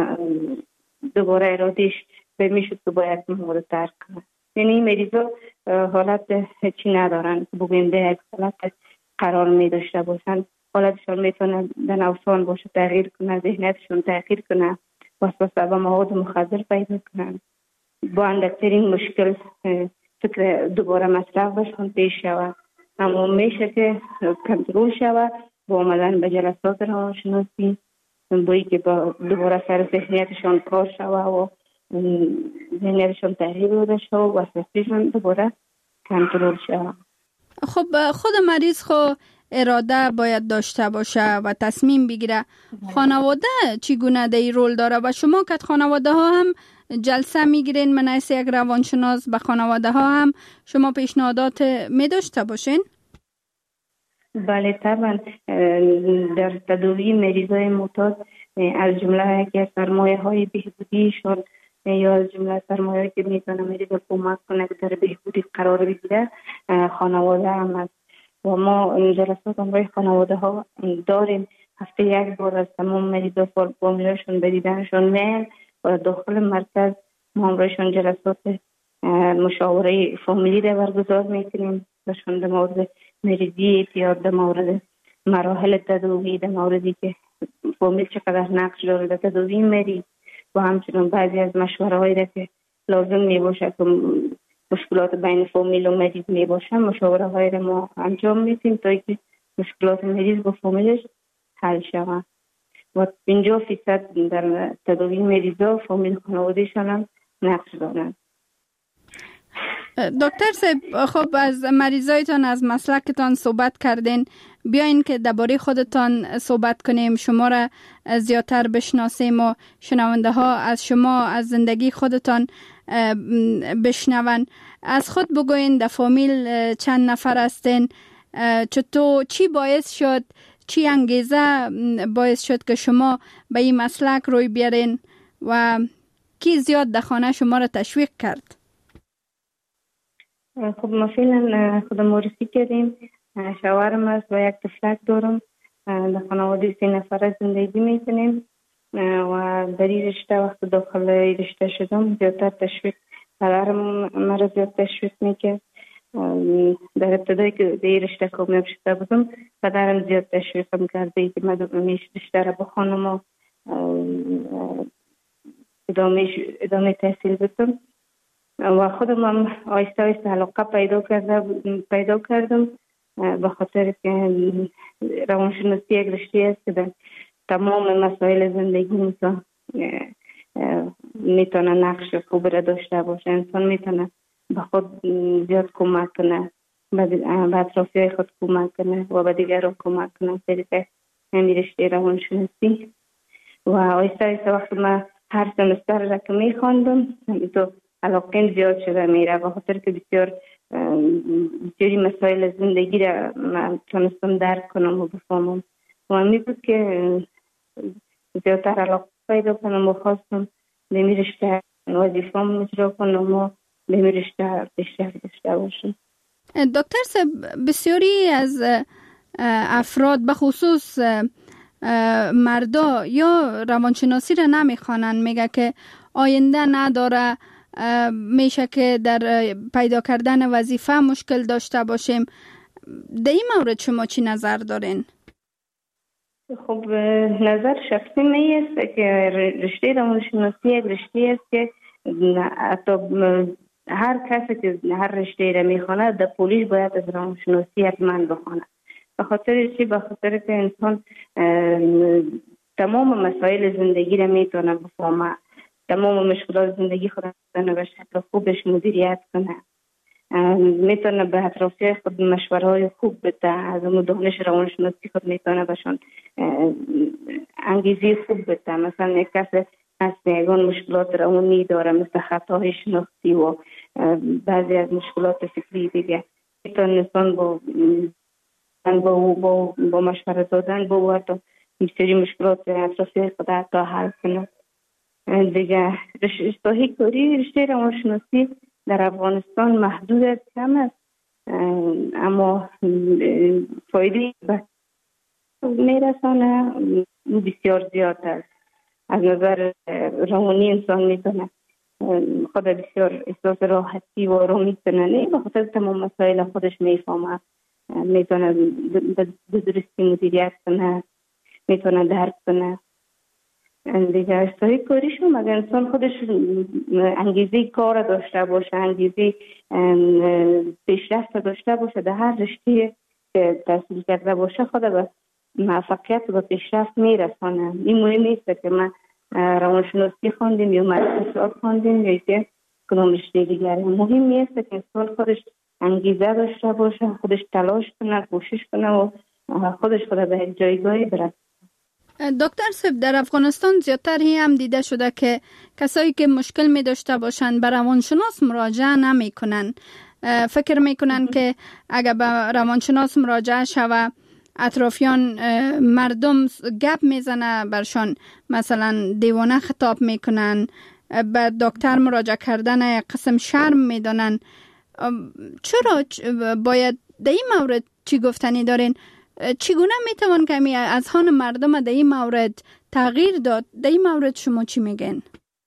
دوباره ارادهش به میشد که باید مواد ترک کنه. یعنی این مریضا حالت چی ندارن که بگویم به یک حالت قرار می داشته باشن. حالتشان میتونه در نوسان باشه، تغییر کنه، ذهنیتشون تغییر کنه، وسوسه به مواد مخدر پیدا کنن. با اندکترین مشکل فکر دوباره مصرف بشون پیش شود. اما میشه که کنترل شود با آمدن به جلسات روانشناسی، بایی که با دوباره سر ذهنیتشان کار شود و ذهنیتشان تغییر داده شود و وسوسه‌شان دوباره کنترل شود. خب خود مریض اراده باید داشته باشه و تصمیم بگیره. خانواده چگونه در این رول داره و شما که خانواده ها هم جلسه میگیرین من از یک روانشناس به خانواده ها هم شما پیشنهادات می داشته باشین؟ بله طبعا. در تداوی مریضای معتاد از جمله یکی از سرمایه های بهبودیشون یا از جمله سرمایه که میتونه مریض کمک کنه که در بهبودی قرار بگیره خانواده هم است و ما جلسات همراه خانواده ها داریم. هفته 1 بار از تمام مریضا فامیلاشون به دیدنشون میل و داخل مرکز ما همراهشون جلسات مشاوره فامیلی را برگزار میکنیم بهشون در مورد مریضی اعتیاد، در مورد مراحل تداوی، در موردی که فامیل چقدر نقش داره در تداوی مریض و همچنین بعضی از مشوره هایی را که لازم می باشه که مشکلات بین فامیل و مریض می باشه، مشاوره هایی را ما انجام میدیم تا اینکه مشکلات مریض با فامیلش حل شود و 50% در تداوی مریضا فامیل خانوادهشان هم نقش دارند. دکتر صاحب، خب از مریضایتان از مسلکتان صحبت کردین، بیاین که درباره خودتان صحبت کنیم، شما را زیادتر بشناسیم و شنونده ها از شما از زندگی خودتان بشنون. از خود بگوین در فامیل چند نفر هستین؟ چطور چی باعث شد، چی انگیزه باعث شد که شما به این مسلک روی بیارین و کی زیاد در خانه شما را تشویق کرد؟ خب ما فعلا خودم معرفی کردیم. شوهرم است و یک طفلک دارم در خانواده 3 نفره زندگی میکنیم و در این رشته وقت داخل رشته شدم زیادتر تشویق پدرم مرا زیاد تشویق میکرد. در ابتدایی که در این رشته کامیاب شده بودم پدرم زیاد تشویقم کرده که من رشته را بخوانم و ادامه تحصیل بدم و خودم هم آهسته آهسته علاقه پیدا کردم به خاطر که روانشناسی یک رشته است که در تمام مسائل زندگی میتونه نقش خوب را داشته باشه. انسان میتونه به خود زیاد کمک کنه، به اطرافیای خود کمک کنه و به دیگران کمک کنه. طریقه همین رشته روانشناسی و آهسته آهسته وقتی من هر سمستر را که میخواندم تو علاقه زیاد شده میره به خاطر که بسیاری مسائل زندگی را من تونستم درک کنم و بفهمم و همین بود که زیادتر علاقه پیدا کنم و خواستم به می رشته وظیفه‌ام اجرا کنم و به می رشته پیشرفت داشته باشم. دکتر صاحب، بسیاری از افراد به خصوص مردا یا روانشناسی را نمیخوانند، میگه که آینده نداره، میشه که در پیدا کردن وظیفه مشکل داشته باشیم. در این مورد شما چی نظر دارین؟ خب نظر شخصی می است که رشته روانشناسی یک رشته است که حتی هر کسی که هر رشته را میخونه در پولیش باید از روانشناسی حتما بخونه. به خاطر چی؟ به خاطر که انسان تمام مسائل زندگی را میتونه بفهمه، تمام مشکلات زندگی خود میتونه به شکل خوبش مدیریت کنه، میتونه به اطرافیای خود مشوره‌های خوب بده، از اون دانش روانشناسی خود میتونه بهشون انگیزه خوب بده. مثلا یک کس از یگان مشکلات روانی داره مثل خطاهای شناختی و بعضی از مشکلات فکری دیگه، میتونه انسان با مشورت دادن با حتی بسیاری مشکلات اطرافیای خود حتی حل کنه. دیگه رشته کاری رشته روانشناسی در افغانستان محدود است، کم است، اما فایده میرسانه بسیار زیاد است. از نظر روانی انسان میتونه خود بسیار احساس راحتی و آرامی کنه، نه به خاطر تمام مسائل خودش میفهمه، میتونه به درستی مدیریت کنه، میتونه درک کنه. دیگه اشتهای کاریشون اگر انسان خودش انگیزه کار داشته باشه، انگیزه پیشرفت داشته باشه، در هر رشته که تحصیل کرده باشه خود به موفقیت و پیشرفت میرسانه. این مهم نیست که من روانشناسی خواندیم یا اقتصاد خواندیم یا که کدام رشته دیگری. مهم نیست که انسان خودش انگیزه داشته باشه، خودش تلاش کنه، کوشش کنه و خودش به یک جایگاهی برسه. دکتر صاحب، در افغانستان زیادتر هم دیده شده که کسایی که مشکل می داشته باشند به روانشناس مراجعه نمی کنن. فکر می کنن که اگر به روانشناس مراجعه شوه اطرافیان مردم گپ میزنه برشان، مثلا دیوانه خطاب میکنن، به دکتر مراجعه کردن قسم شرم میدانن. چرا باید در این مورد چی گفتنی دارین؟ چگونه میتوان که اذهان مردم در این مورد تغییر داد؟ در این مورد شما چی میگن؟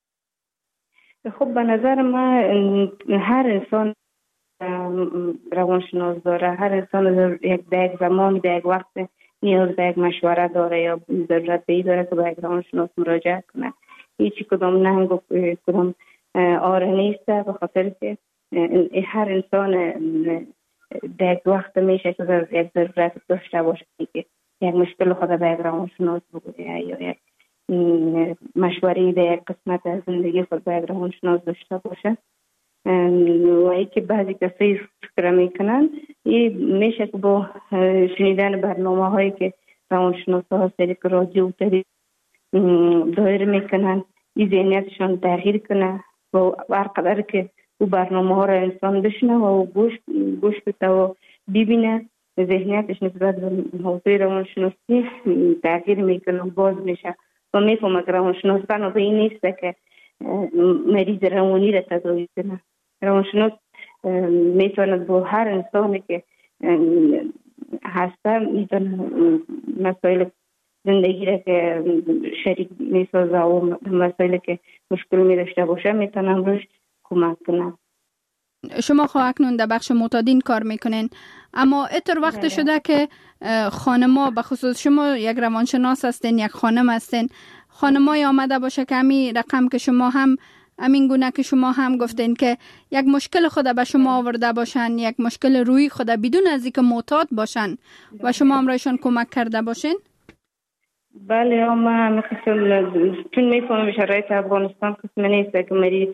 خب به نظر من هر انسان روانشناس داره، هر انسان در یک زمانی در یک وقت نیاز به یک مشوره داره یا ضرورت به این داره که به یک روانشناس مراجعه کنه. هیچی کدام ننگ و کدام آره نیست، به خاطر که هر انسان در یک وقت میشه که یک ضرورت داشته باشه که یک مشکل خود به یک روانشناس بگویه یا یک مشوره در یک قسمت از زندگی خود به یک روانشناس داشته باشه. و ای که بعضی کسایی فکر میکنن میشه که با شنیدن برنامه هایی که روانشناس ها طریق رادیو طریق دایر میکنن این ذهنیتشان تغییر کنه و هر قدر که او برنامه ها را انسان بشنه و گوش بده و ببینه ذهنیتش نسبت به حوزه روانشناسی تغییر میکنه و باز میشه و میفهمه که روانشناس بنا این نیست که مریض روانی را تداوی کنه. روانشناس میتواند با هر انسانی که هسته میتونه مسائل زندگی را که شریک میسازه و مسائلی که مشکل می داشته باشه میتونم روش کمک کنم. شما خب اکنون در بخش معتادین کار میکنین، اما اتر وقت شده که خانما، به خصوص شما یک روانشناس هستین، یک خانم هستین، خانمای آمده باشه که همین رقم که شما هم همین گونه که شما هم گفتین که یک مشکل خود به شما آورده باشن، یک مشکل روی خود بدون از اینکه معتاد باشن و شما هم رایشان کمک کرده باشین؟ بله، ما مثلا چون میفهمم شرایط افغانستان قسم نیست که مری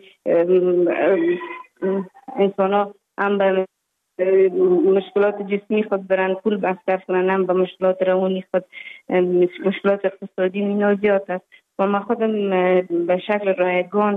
انسان ها هم به مشکلات جسمی خود برن پول مصرف کنن، هم به مشکلات روانی خود، مشکلات اقتصادی اینا زیاد است و ما خودم به شکل رایگان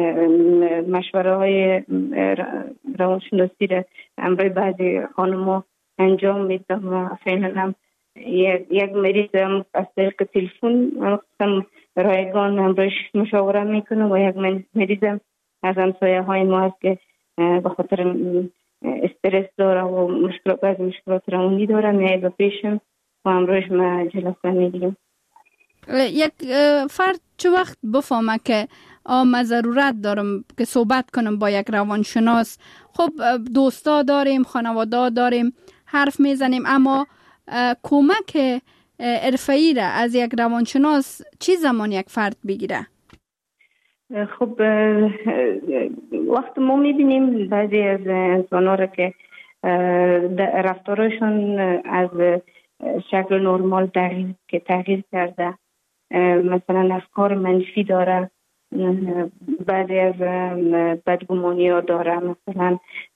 مشوره های روانشناسی را همراه بعضی خانم‌ها انجام میدم و فعلا هم یک مریض هم از طریق تلفن هم رایگان همراهش مشاوره میکنه و یک مریض هم از همسایه های ما هست که به خاطر استرس داره و مشکلات روانی داره، میاد پیشم و همراهش ما جلسه میگیریم. یک فرد چه وقت بفهمه که من ضرورت دارم که صحبت کنم با یک روانشناس؟ خب دوستا داریم، خانواده داریم، حرف میزنیم، اما کمک حرفه‌ای را از یک روانشناس چی زمان یک فرد بگیره؟ خب وقت ما میبینیم بعضی از انسان‌ها را که رفتارشون از شکل نرمال تغییر کرده، مثلا افکار منفی داره، بعضی از بدگمانی ها داره، مثلا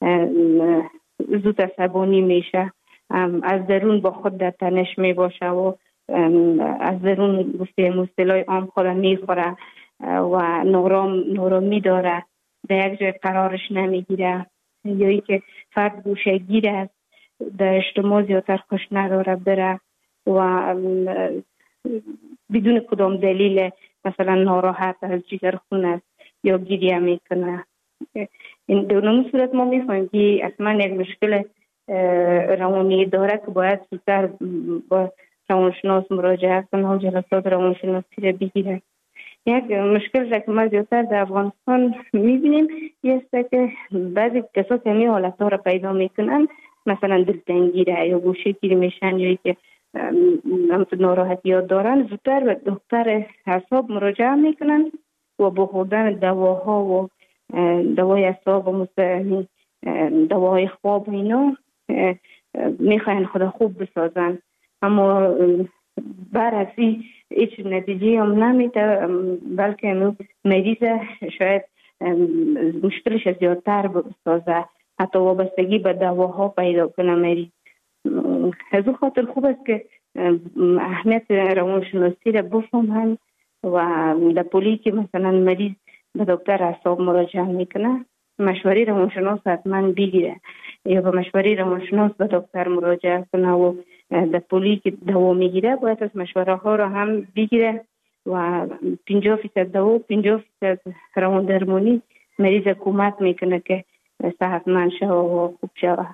زود عصبانی میشه، از درون با خود در تنش می باشه و از درون گفته اصطلاح عام خود میخوره و نورامی داره، در یک جای قرارش نمیگیره، یا ای که فرد گوشه‌گیر است، در اجتماع زیادتر خوش نداره بره و بدون کدام دلیل مثلا ناراحت از جگر خون است یا گریه میکنه. این دونم صورت ما میفهمیم که اصلا یک مشکل روانی داره که باید زودتر با روانشناس مراجعه کنه و جلسات روانشناسی را بگیره. یک مشکل که ما زیادتر در افغانستان میبینیم است که بعضی کسا که همین حالت ها را پیدا میکنن، مثلا دلتنگی را یا گوشه‌گیر میشن یا که ناراحتی ها دارن، زودتر به دکتر اعصاب مراجعه میکنن و با خوردن دواها و دوای اعصاب و دواهای خواب اینا میخواین خود خوب بسازن، اما بر از این هیچ نتیجه هم نمیده، بلکه مریض شاید مشکلش زیادتر بسازه، حتی وابستگی به دواها پیدا کنه مریض. از اون خاطر خوب است که اهمیت روانشناسی را بفهمن و در پولی که مثلا مریض به دکتر اعصاب مراجعه میکنه، مشوره روانشناس حتما بگیره یا به مشوره روانشناس به دکتر مراجعه کنه و در پولی که دوا میگیره باید از مشوره ها را هم بگیره و 50% دوا و 50% روان درمانی مریض کمک میکنه که صحتمند شوه و خوب شوه.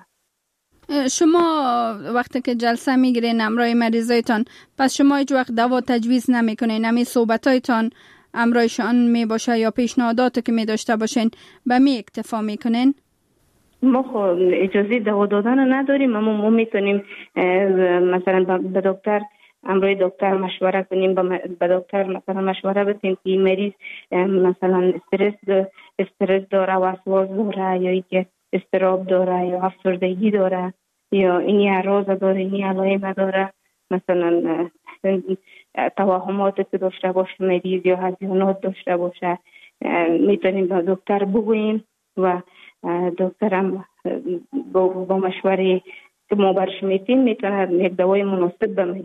شما وقتی که جلسه میگیرین همراه مریضایتان، پس شما هیچ وقت دوا تجویز نمیکنین؟ همین صحبتایتان همراهشان می باشه یا پیشنهاداتی که می داشته باشین به می اکتفا میکنین؟ ما خب اجازه دوا دادن نداریم، اما ما میتونیم مثلا به دکتر همراه دکتر مشوره کنیم، به دکتر مثلا مشوره بدیم که مریض مثلا استرس داره، وسواس داره، یا اینکه اضطراب داره یا افسردگی داره یا اینی اعراض داره، اینی علائم داره، مثلا توهماتی که داشته باشه مریض یا هزیانات داشته باشه، میتونیم به دکتر بگوییم و دکتر هم با مشوره که ما برش میتیم میتونه یک دوای مناسب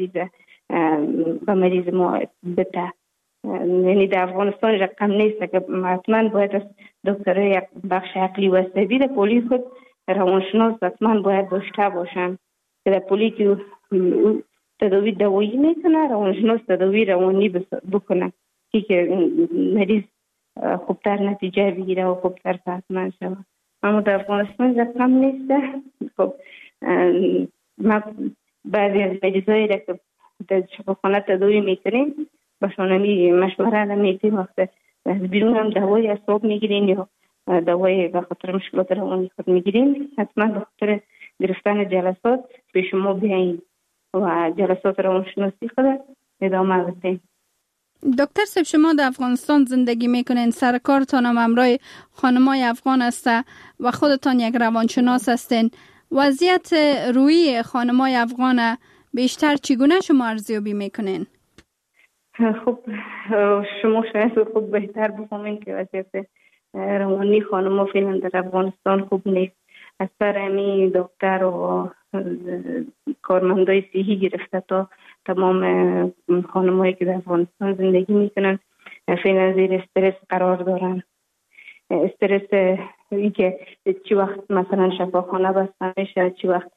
به مریض ما بده. یعنی در افغانستان رقم نیست که حتما باید از دکتر یک بخش عقلی و عصبی در پولی خود روانشناس حتما باید داشته باشن که در پولی که تداوی دوایی میکنه روانشناس تداوی روانی بکنه که مریض خوبتر نتیجه بگیره و خوبتر صحتمند شود. اما در افغانستان رقم نیست. خب ما بعضی از مریضایی را که در شفاخانه تداوی میکنیم باشون مشوره میدیم. وقت از بیرون هم دوای اعصاب میگیرین یا دوای به خاطر مشکلات روانی خود میگیرین، حتما به خاطر گرفتن جلسات به شما بیاین و جلسات روانشناسی خود ادامه بدین. دکتر صاحب، شما در افغانستان زندگی میکنین، سر کارتان هم همراه خانمای افغان است و خودتان یک روانشناس هستین. وضعیت روحی خانمای افغان بیشتر چگونه شما ارزیابی میکنین؟ خب شما شاید خوب بهتر بفهمین که وضعیت روانی خانم‌ها فعلا در افغانستان خوب نیست. از سر امی دکتر و کارمندای صحی گرفته تا تمام خانم‌هایی که در افغانستان زندگی میکنن فعلا زیر استرس قرار دارن. استرس این که چی وقت مثلا شفاخانه بسته میشه، چی وقت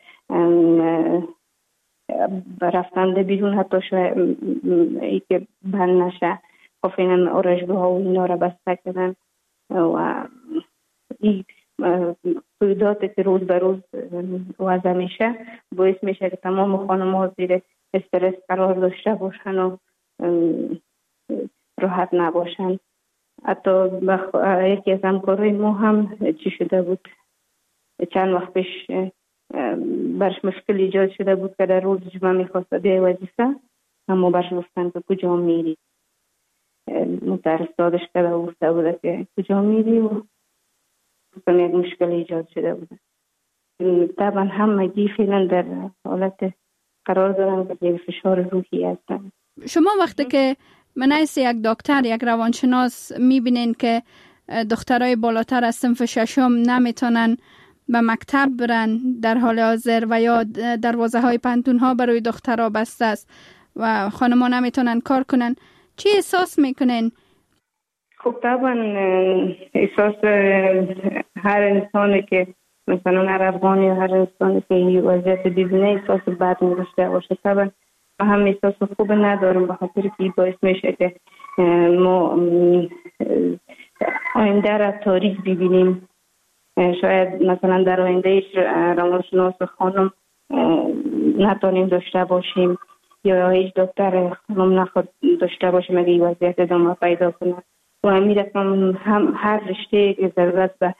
رفتن بیرون حتی شاید ای که بند نشه. خب فعلا آرایشگاه‌ها و اینا را بسته کردن و این قیودات که روز به روز وضع میشه باعث میشه که تمام خانم‌ها زیر استرس قرار داشته باشن و راحت نباشن. حتی یکی از همکارای ما هم چی شده بود، چند وقت پیش برش مشکل ایجاد شده بود که در روز جمعه میخواست بیای وظیفه، اما برش گفتن که کجا میری. مترسادش کرده و گفته بوده که کجا میری و یک مشکل ایجاد شده بوده. طبعا همگی فعلا در حالت قرار دارن که یک فشار روحی هستن. شما وقتی که من حیث یک دکتر، یک روانشناس میبینین که دخترای بالاتر از صنف ششم نمیتونن به مکتب برن در حال حاضر و یا دروازه های پانتون ها برای دخترها بسته است و خانم‌ها نمیتونن کار کنن، چی احساس میکنین؟ خب طبعا احساس هر انسانی که مثلا هر افغانی یا هر انسانی که این وضعیت ببینه احساس بد می‌داشته باشه. طبعا ما هم احساس خوب ندارم به خاطر که باعث میشه که ما آینده را تاریک ببینیم. شاید مثلا در آینده روانشناس خانم نتونیم داشته باشیم یا هیچ دکتر خانم نخواد داشته باشیم اگه این وضعیت ادامه پیدا کنه. و امید هستم هم هر رشته که ضرورت به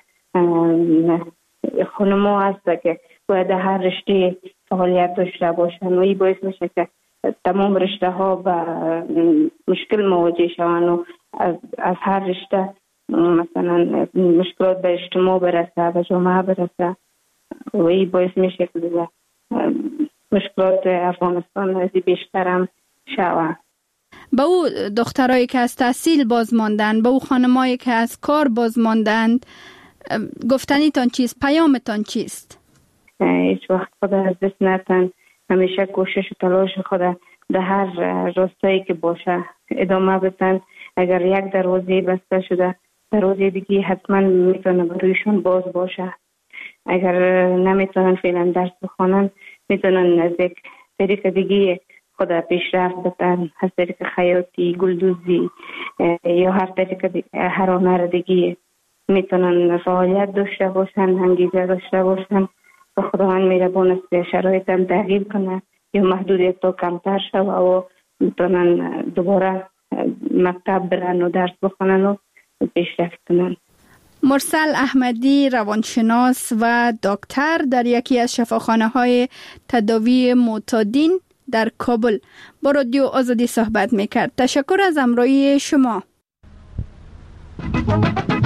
خانم‌ها هست که باید هر رشته فعالیت داشته باشن و این باعث میشه که تمام رشته ها به مشکل مواجه شوند و از هر رشته مثلا مشکلات به اجتماع برسه، به جامعه برسه و این باعث میشه که مشکلات افغانستان از بیشتر هم شود. به او دخترایی که از تحصیل باز ماندن، به او خانمایی که از کار باز ماندند، گفتنیتان چیست؟ پیامتان چیست؟ هیچ وقت خود از دست نتن، همیشه کوشش و تلاش خود در هر راستایی که باشه ادامه بدن. اگر یک دروازه بسته شده دروازه دیگه حتما میتونه برویشون باز باشه. اگر نمیتونن فعلا درس بخونن میتونن از یک طریق دیگه خود پیشرفت بدن، از طریق خیاطی، گلدوزی یا هر طریق هر هنر دیگه میتونن فعالیت داشته باشن، انگیزه داشته باشن و خداوند مهربان است شرایط هم تغییر کنه یا محدودیت تا کمتر شوه و میتونن دوباره مکتب برن و درس بخونن و پیشرفت کنن. مرسل احمدی، روانشناس و دکتر در یکی از شفاخانه‌های تداوی معتادین در کابل با رادیو آزادی صحبت میکرد. تشکر از همراهی شما.